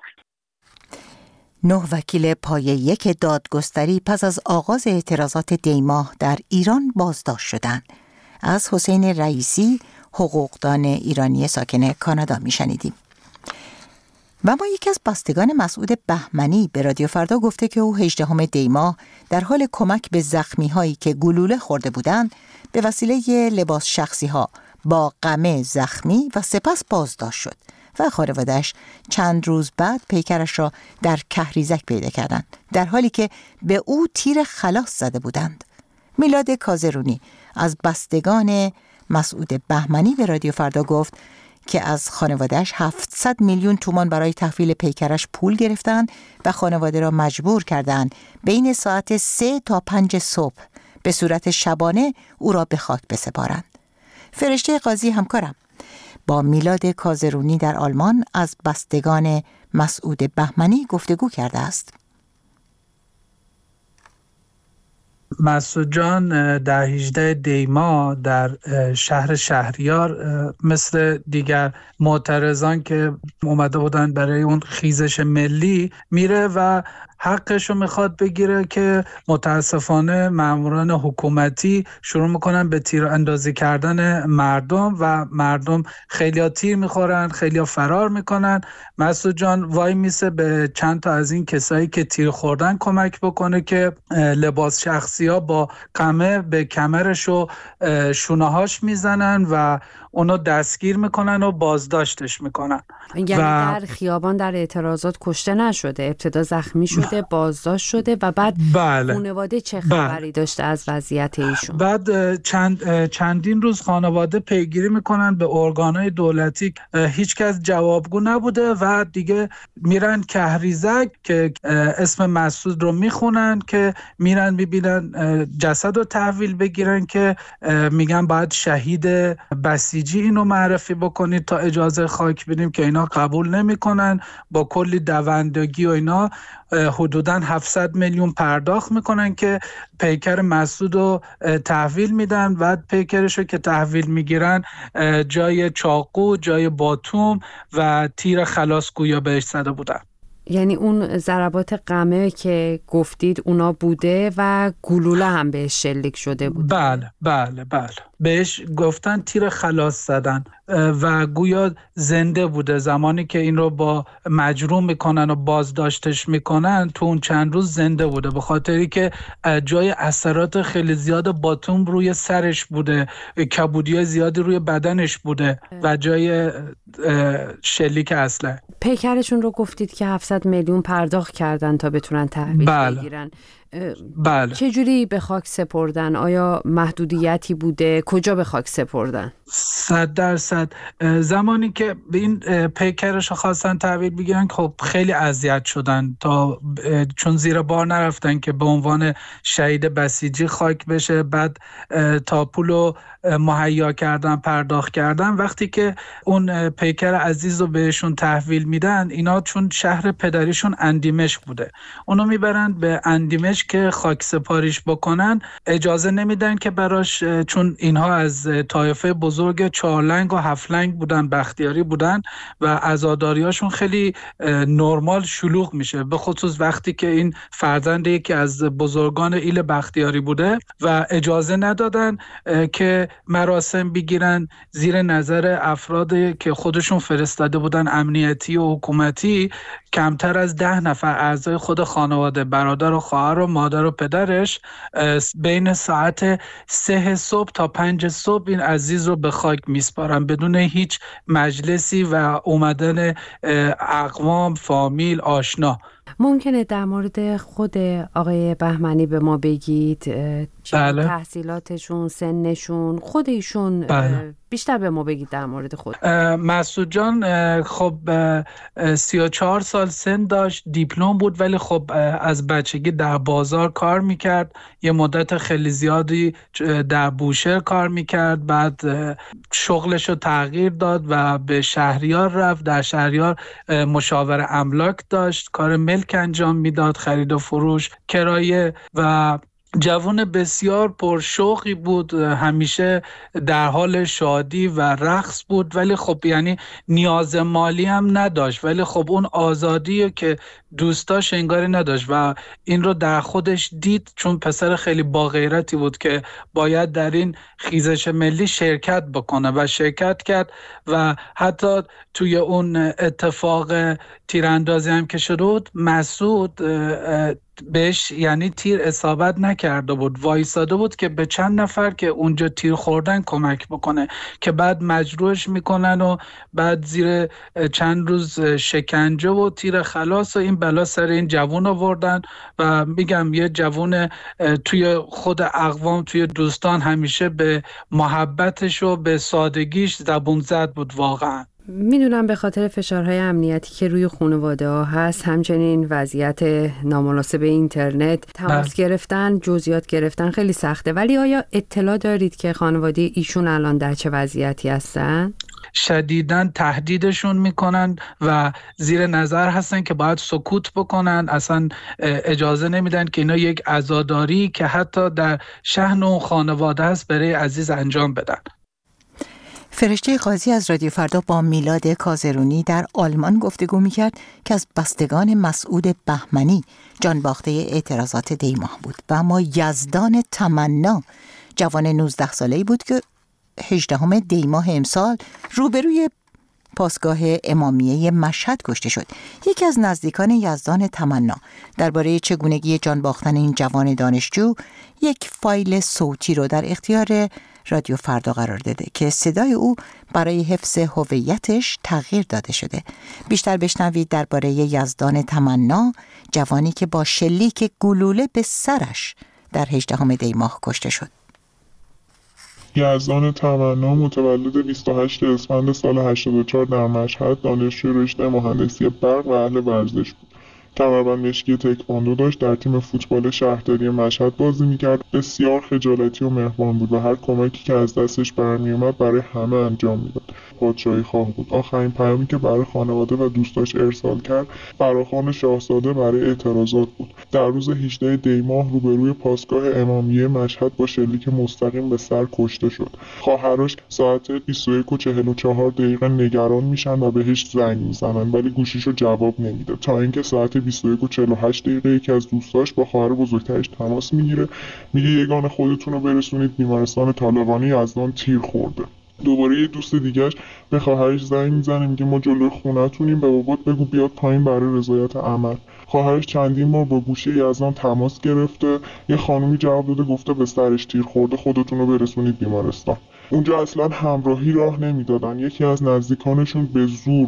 Speaker 2: 9 وکیل پایه 1 دادگستری پس از آغاز اعتراضات دی‌ماه در ایران بازداشت شدند. از حسین رئیسی، حقوقدان ایرانی ساکن کانادا میشنیدیم. و ما یکی از بستگان مسعود بهمنی به رادیو فردا گفته که او 18 دی‌ماه در حال کمک به زخمی‌هایی که گلوله خورده بودند به وسیله لباس شخصی‌ها با قمه زخمی و سپس بازداشت شد و خانواده‌اش چند روز بعد پیکرش را در کهریزک پیدا کردند، در حالی که به او تیر خلاص زده بودند. میلاد کازرونی از بستگان مسعود بهمنی به رادیو فردا گفت که از خانواده‌اش 700 میلیون تومان برای تحویل پیکرش پول گرفتند و خانواده را مجبور کردند بین ساعت 3 تا 5 صبح به صورت شبانه او را به خاک بسپارند. فرشته قاضی همکارم با میلاد کازرونی در آلمان از بستگان مسعود بهمنی گفتگو کرده است.
Speaker 18: مسعود جان در 18 دی‌ماه در شهر شهریار مثل دیگر معترضان که اومده بودن برای اون خیزش ملی میره و حقشو میخواد بگیره که متاسفانه ماموران حکومتی شروع میکنن به تیر اندازی کردن مردم و مردم خیلیا تیر میخورن، خیلیا فرار میکنن. مسعود جان وای میسه به چند تا از این کسایی که تیر خوردن کمک بکنه که لباس شخصی ها با قمه به کمرش و شونه‌هاش میزنن و اونو دستگیر میکنن و بازداشتش میکنن.
Speaker 19: یعنی در خیابان در اعتراضات کشته نشده، ابتدا زخمی شده، بازداشت شده و بعد خانواده چه خبری داشته از وضعیت ایشون؟
Speaker 18: بعد چندین روز خانواده پیگیری میکنن به ارگانهای دولتی، هیچ کس جوابگو نبوده و دیگه میرن کهریزک که اسم مسعود رو میخونن که میرن میبینن جسد رو تحویل بگیرن که میگن باید شهید بسیجی اینو معرفی بکنید تا اجازه خاک بدیم که اینا قبول نمیکنن. با کلی دوندگی و اینا حدوداً 700 میلیون پرداخت میکنن که پیکر مسعود رو تحویل میدن. بعد پیکرش رو که تحویل میگیرن جای چاقو، جای باتوم و تیر خلاص گویا بهش زده بودن.
Speaker 19: یعنی اون ضربات قمه که گفتید اونا بوده و گلوله هم بهش شلیک شده بود؟
Speaker 18: بله بهش گفتن تیر خلاص زدن و گویا زنده بوده. زمانی که این رو با مجروح میکنن و بازداشتش میکنن تو اون چند روز زنده بوده، به خاطری که جای اثرات خیلی زیاد باتوم روی سرش بوده، کبودی زیادی روی بدنش بوده و جای شلیک اسلحه.
Speaker 19: پیکرشون رو گفتید که 700 میلیون پرداخت کردن تا بتونن تحویل بگیرن.
Speaker 18: بله.
Speaker 19: چجوری به خاک سپردن؟ آیا محدودیتی بوده؟ کجا به خاک سپردن؟
Speaker 18: 100% بعد زمانی که به این پیکرش رو خواستن تحویل بگیرن خب خیلی اذیت شدن تا چون زیر بار نرفتن که به عنوان شهید بسیجی خاک بشه. بعد تا پولو مهیا کردن، پرداخت کردن. وقتی که اون پیکر عزیز رو بهشون تحویل میدن، اینا چون شهر پدریشون اندیمشق بوده، اونو میبرن به اندیمشق که خاک سپاریش بکنن. اجازه نمیدن که براش، چون اینها از طایفه بزرگ 4 لنگ و 7 لنگ بودن، بختیاری بودن و عزاداریاشون خیلی نرمال شلوغ میشه، به خصوص وقتی که این فرزند یکی از بزرگان ایل بختیاری بوده و اجازه ندادن که مراسم بگیرن زیر نظر افرادی که خودشون فرستاده بودن امنیتی و حکومتی. کمتر از 10 نفر اعضای خود خانواده، برادر و خواهر و مادر و پدرش، بین ساعت 3 صبح تا 5 صبح این عزیز رو به خاک میسپارن بدون هیچ مجلسی و اومدن اقوام، فامیل، آشنا.
Speaker 19: ممکنه در مورد خود آقای بهمنی به ما بگید؟
Speaker 18: بله.
Speaker 19: تحصیلاتشون، سنشون، خود ایشون؟
Speaker 18: بله.
Speaker 19: بیشتر به ما بگید در مورد خود.
Speaker 18: مسعود جان خب 34 سال سن داشت، دیپلم بود، ولی خب از بچگی در بازار کار میکرد. یه مدت خیلی زیادی در بوشهر کار میکرد. بعد شغلش رو تغییر داد و به شهریار رفت. در شهریار مشاور املاک داشت، کار ملک انجام میداد، خرید و فروش، کرایه. و جوان بسیار پرشوقی بود، همیشه در حال شادی و رقص بود، ولی خب یعنی نیاز مالی هم نداشت، ولی خب اون آزادی که دوست داشت انگاری نداشت و این رو در خودش دید، چون پسر خیلی با غیرتی بود که باید در این خیزش ملی شرکت بکنه و شرکت کرد. و حتی توی اون اتفاق تیراندازی هم که شده بود، مسعود بهش یعنی تیر اصابت نکرده بود، وایساده بود که به چند نفر که اونجا تیر خوردن کمک بکنه، که بعد مجروحش میکنن و بعد زیر چند روز شکنجه و تیر خلاص و این بلا سر این جوون آوردن. و میگم یه جوون توی خود اقوام، توی دوستان همیشه به محبتش و به سادگیش زبون زد بود واقعا.
Speaker 19: میدونم به خاطر فشارهای امنیتی که روی خانواده ها هست، همچنین وضعیت نامناسب اینترنت، تماس گرفتن، جزئیات گرفتن خیلی سخته، ولی آیا اطلاع دارید که خانواده ایشون الان در چه وضعیتی هستن؟
Speaker 18: شدیداً تهدیدشون میکنن و زیر نظر هستن که باید سکوت بکنن، اصلا اجازه نمیدن که اینا یک عزاداری که حتی در شأن اون خانواده هست برای عزیز انجام بدن.
Speaker 2: فرشته قاضی از رادیو فردا با میلاد کازرونی در آلمان گفتگو میکرد که از بستگان مسعود بهمنی جانباخته اعتراضات دیماه بود. و اما یزدان تمنا، جوان 19 ساله‌ای بود که 18 دیماه امسال روبروی پاسگاه امامیه مشهد کشته شد. یکی از نزدیکان یزدان تمنا درباره چگونگی جان باختن این جوان دانشجو یک فایل صوتی رو در اختیار رادیو فردا قرار داده که صدای او برای حفظ هویتش تغییر داده شده. بیشتر بشنوید درباره یزدان تمنا، جوانی که با شلیک گلوله به سرش در 18 دیماه کشته شد.
Speaker 20: یزدان تمنا متولد 28 اسفند سال 84 در مشهد، دانشجوی رشته مهندسی برق و اهل ورزش بود. کمربند مشکی تکواندو داشت، در تیم فوتبال شهرداری مشهد بازی میکرد. بسیار خجالتی و مهربان بود و هر کمکی که از دستش برمیومد برای همه انجام میداد. پادشاهی خواه بود. آخرین پیامی که برای خانواده و دوستاش ارسال کرد فراخوان شاهزاده برای اعتراضات بود. در روز 18 دیماه روبروی پاسگاه امامیه مشهد با شلیک مستقیم به سر کشته شد. خواهرش ساعت 21:44 نگران میشن و بهش زنگ میزنن، ولی گوشیشو جواب نمیده، تا اینکه ساعت 21:48 یکی از دوستاش با خواهر بزرگترش تماس میگیره، میگه یگان خودتون رو برسونید بیمارستان طالقانی، یزدان تیر خورده. دوباره یه دوست دیگه‌اش به خواهرش زنگ میزنه، میگه ما جلوی خونه‌تونیم، به بابات بگو بیاد پایین برای رضایت عمل. خواهرش چندین بار با گوشی یزدان تماس گرفته، یه خانومی جواب داده گفته به سرش تیر خورده، خودتون رو برسونید بیمارستان. اونجا اصلا همراهی راه نمیدادن. یکی از نزدیکانشون به زور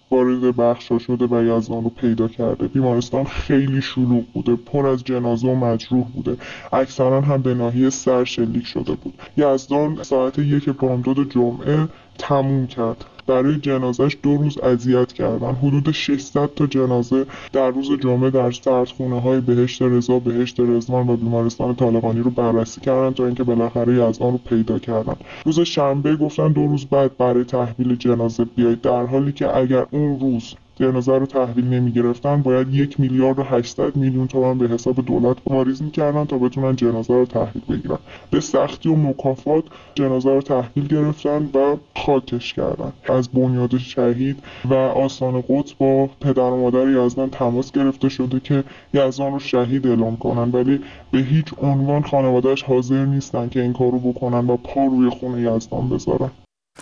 Speaker 20: وارد بخشا شده و یزدان رو پیدا کرده. بیمارستان خیلی شلوغ بوده، پر از جنازه و مجروح بوده، اکثرا هم به ناحیه سر شلیک شده بود. یزدان ساعت 1 بامداد جمعه تموم کرد. برای جنازش 2 روز اذیت کردن. حدود 600 تا جنازه در روز جمعه در سردخونه‌های بهشت رضا، بهشت رضوان و بیمارستان طالقانی رو بررسی کردن تا اینکه بالاخره یزدان رو پیدا کردن. روز شنبه گفتن 2 روز بعد برای تحویل جنازه بیایید، در حالی که اگر اون روز جنازه رو تحویل نمی گرفتن باید 1 میلیارد و 800 میلیون تومان به حساب دولت واریز می‌کردن تا بتونن جنازه رو تحویل بگیرن. به سختی و مکافات جنازه رو تحویل گرفتن و خاکش کردن. از بنیاد شهید و آستان قدس با پدر و مادر یزدان تماس گرفته شده که یزدان رو شهید اعلام کنن، ولی به هیچ عنوان خانواده‌اش حاضر نیستن که این کارو بکنن و پا روی خون یزدان بذارن.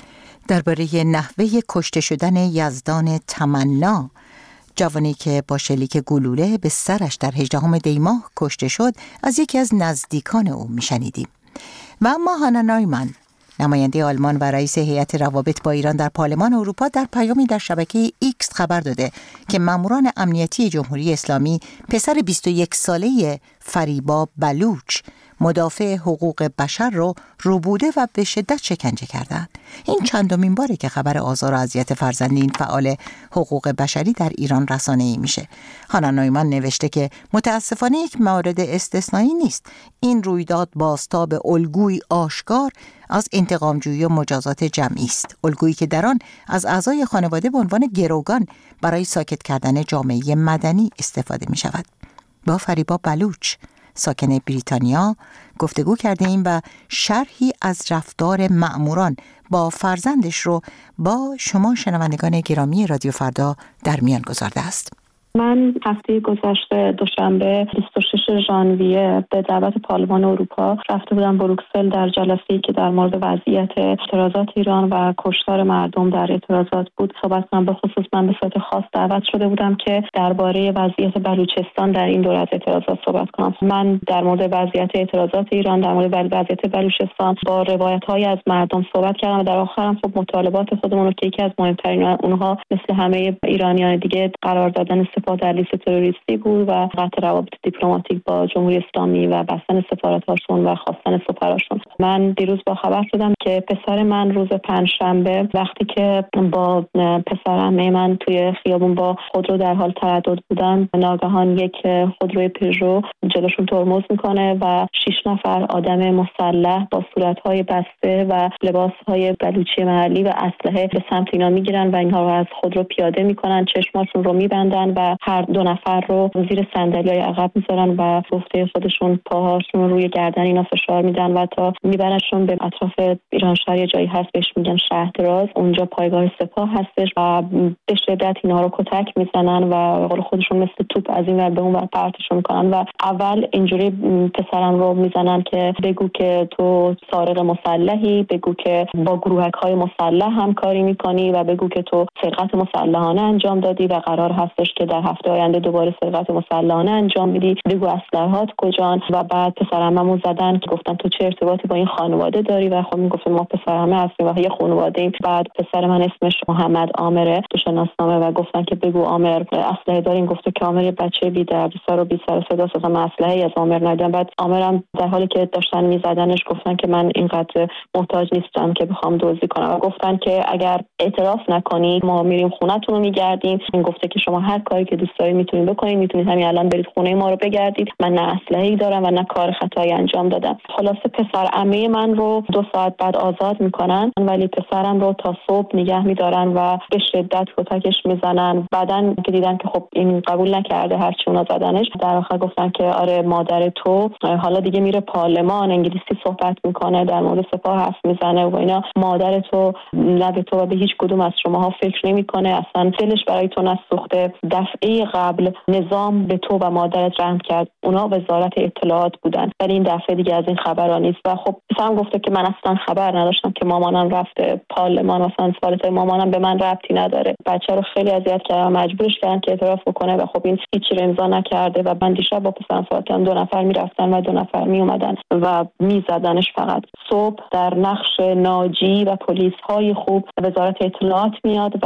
Speaker 2: درباره نحوه کشته شدن یزدان تمنا، جوانی که با شلیک گلوله به سرش در 18 دی ماه کشته شد، از یکی از نزدیکان او میشنیدیم. و اما هانا نایمن، نماینده آلمان و رئیس هیئت روابط با ایران در پارلمان اروپا، در پیامی در شبکه ایکس خبر داده که ماموران امنیتی جمهوری اسلامی پسر 21 ساله فریبا بلوچ، مدافع حقوق بشر رو ربوده و به شدت شکنجه کردند. این چندمین باره که خبر آزار و اذیت فرزند این فعال حقوق بشری در ایران رسانه‌ای میشه. هانا نایمان نوشته که متاسفانه یک مورد استثنایی نیست. این رویداد بازتاب الگویی آشکار از انتقامجویی و مجازات جمعی است. الگویی که در آن از اعضای خانواده به عنوان گروگان برای ساکت کردن جامعه مدنی استفاده می شود. با فریبا بلوچ، ساکن بریتانیا، گفتگو کرده ایم و شرحی از رفتار مأموران با فرزندش رو با شما شنوندگان گرامی رادیو فردا در میان گذارده است.
Speaker 21: من هفته گذشته دوشنبه 26 ژانویه به دعوت پارلمان اروپا رفته بودم بروکسل در جلسه‌ای که در مورد وضعیت اعتراضات ایران و کشتار مردم در اعتراضات بود صحبت کنم. به خصوص من به صورت خاص دعوت شده بودم که درباره وضعیت بلوچستان در این دوره از اعتراضات صحبت کنم. من در مورد وضعیت اعتراضات ایران، در مورد وضعیت بلوچستان با روایت‌های از مردم صحبت کردم و در آخرم خب مطالبات خودمون رو که یکی از مهمترین اونها مثل همه ایرانیان دیگه قرار دادن در لیست تروریستی بود و قطع روابط دیپلماتیک با جمهوری اسلامی و بستن سفارت‌هاشون و خواستن سفراشون. من دیروز با خبر شدم که پسر من روز پنجشنبه وقتی که با پسرعمه من توی خیابون با خودرو در حال تردد بودن، ناگهان یک خودروی پژو جلوشون ترمز میکنه و 6 نفر آدم مسلح با صورت‌های بسته و لباس‌های بلوچی محلی و اسلحه به سمت اینا میگیرن و اینها رو از خودرو پیاده میکنن، چشماشون رو میبندن و هر 2 نفر رو زیر صندلی‌های عقب میذارن و گفته خودشون پاهاشون رو روی گردن اینا فشار میدن و تا میبرنشون به اطراف ایران شهر جایی هست بهش میگن شهردراز، اونجا پایگاه سپاه هستش و به شدت اینا رو کتک میزنن و به قول خودشون مثل توپ از این ور به اون ور پرتشون میکنن و اول اینجوری پسرم رو میزنن که بگو که تو سارق مسلحی، بگو که با گروهک‌های مسلح همکاری میکنی و بگو که تو سرقت مسلحانه انجام دادی و قرار هستش که در هفته آینده دوباره سرقت مسلحانه انجام میدی، بگو اسلحه‌هات کجان. و بعد پسرعمه‌مو زدن که گفتن تو چه ارتباطی با این خانواده داری و خب میگفتم ما پسرعمه هستیم و یه خانواده ایم. بعد پسر من اسمش محمد عامره تو شناسنامه و گفتن که بگو عامر اسلحه دارین، گفته که عامر بچه بی درد سر و بی سر صدا اصلا اسلحه‌ای از عامر ندیدم. بعد عامرم در حالی که داشتن میزدنش گفتن که من اینقدر محتاج نیستم که بخوام دزدی کنم و گفتن که اگر اعتراف نکنی ما میریم خونه‌تون رو میگردیم. این گفته که شما هر کاری که دوست دارید میتونید بکنید، میتونید همین الان برید خونه ما رو بگردید، من نه اسلحه‌ای دارم و نه کار خطایی انجام دادم. خلاصه پسر عمه من رو 2 ساعت بعد آزاد میکنن ولی پسرم رو تا صبح نگه میدارن و به شدت کتکش میزنن. بعدن که دیدن که خب این قبول نکرده هرچی اونا زدنش، در آخر گفتن که آره مادر تو حالا دیگه میره پارلمان انگلیسی صحبت میکنه، در مورد سپاه حرف میزنه و اینا، مادر تو نه به تو و به هیچ کدوم از شماها فکر نمیکنه، اصلا دلش برای تو نسوخته. دفعه قبل نظام به تو و مادرت رحم کرد، اونا وزارت اطلاعات بودن ولی این دفعه دیگه از این خبرا نیست. و خب پسرم گفته که من اصلا خبر نداشتم که مامانم رفته پارلمان، اصلا سوالات مامانم به من ربطی نداره. بچه رو خیلی اذیت کردن، مجبورش کردن که اعتراف بکنه و خب این هیچ چیزی امضا نکرده و من دیشب با پسرم فاطمه 2 نفر میرفتن و 2 نفر میومدن و میزدنش. فقط صبح در نقش ناجی و پلیس های خوب وزارت اطلاعات میاد و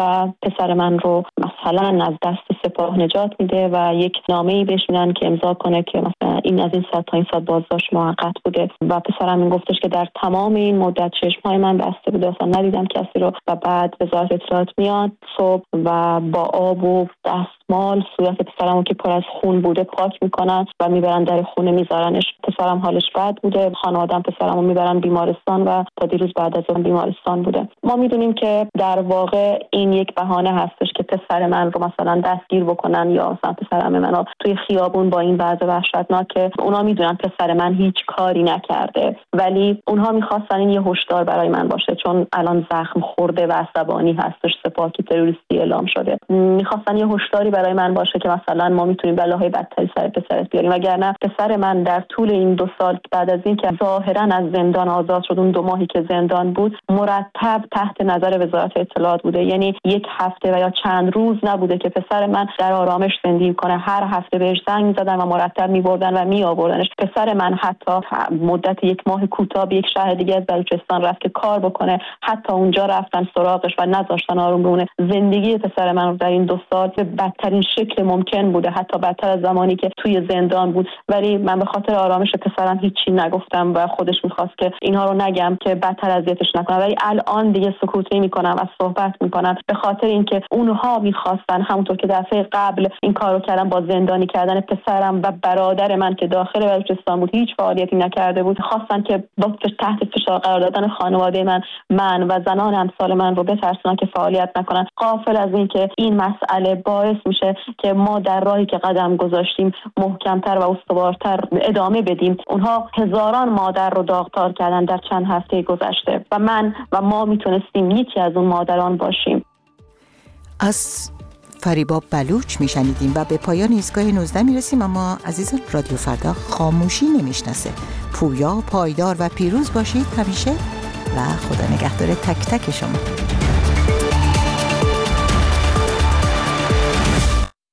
Speaker 21: و پسر من رو مثلا از دست سپاه نجات میده و یک نامه‌ای بهش میدن که امضا کنه که مثلا این از این ساعت تا این ساعت بازداشت موقت بوده و پسرم این گفتش که در تمام این مدت چشم‌های من بسته بوده، اصلا ندیدم کسی رو. و بعد وزارت اطلاعات میاد صبح و با آب و دستمال صورت پسرمو که پر از خون بوده پاک میکنن و میبرن در خونه میذارنش. پسرم حالش بد بوده، خانواده‌ام پسرمو میبرن بیمارستان و تا دیروز بعد از اون بیمارستان بوده. ما میدونیم که در واقع این یک بهانه هستش که پسر من رو مثلا دستگیر بکنن یا مثلا پسرم منو توی خیابون با این وضع وحشتناک که اونا میدونن پسر من هیچ کاری نکرده، ولی اونها میخواستن این یه هشدار برای من باشه، چون الان زخم خورده و عصبانی هستش، سپاه که تروریستی اعلام شده. میخواستن یه هشداری برای من باشه که مثلا ما میتونیم بلاهای بدتری سر پسرت بیاریم، وگرنه پسر من در طول این 2 سال بعد از اینکه ظاهرا از زندان آزاد شد، اون 2 ماهی که زندان بود مرتب تحت نظر وزارت اطلاعات بوده. یعنی یک هفته و یا چند روز نبوده که پسر من در آرامش زندگی کنه. هر هفته بهش زنگ می‌زدن و مرتب می‌بردن و می‌آوردنش. پسر من حتی مدت 1 ماه کوتاه به یک شهر دیگه از بلوچستان رفت که کار بکنه، حتی اونجا رفتن سراغش و نذاشتن آروم بمونه. زندگی پسر من در این 2 سال به بدترین شکل ممکن بوده، حتی بدتر از زمانی که توی زندان بود. ولی من به خاطر آرامش پسرم هیچی نگفتم و خودش می‌خواست که اینها رو نگم که بدتر اذیتش نکنم، ولی الان دیگه سکوت نمی‌کنم و صحبت می‌کنم به خاطر اینکه اونها می‌خواستن همونطور که دفعه قبل این کارو کردن با زندانی کردن پسرم و برادر من که داخل بلوچستان بود هیچ فعالیتی نکرده بود، خواستن که با تحت فشار قرار دادن خانواده من و زنان امثال من رو بترسونن که فعالیت نکنن، غافل از این که این مسئله باعث میشه که ما در راهی که قدم گذاشتیم محکمتر و استوارتر ادامه بدیم. اونها هزاران مادر رو داغدار کردن در چند هفته گذشته و من و ما میتونستیم یکی از اون مادران باشیم.
Speaker 2: از فریبا بلوچ میشنیدیم و به پایان ایستگاه 19 میرسیم. اما عزیزان، رادیو فردا خاموشی نمیشناسه. پویا، پایدار و پیروز باشید همیشه و خدا نگهدار تک تک شما.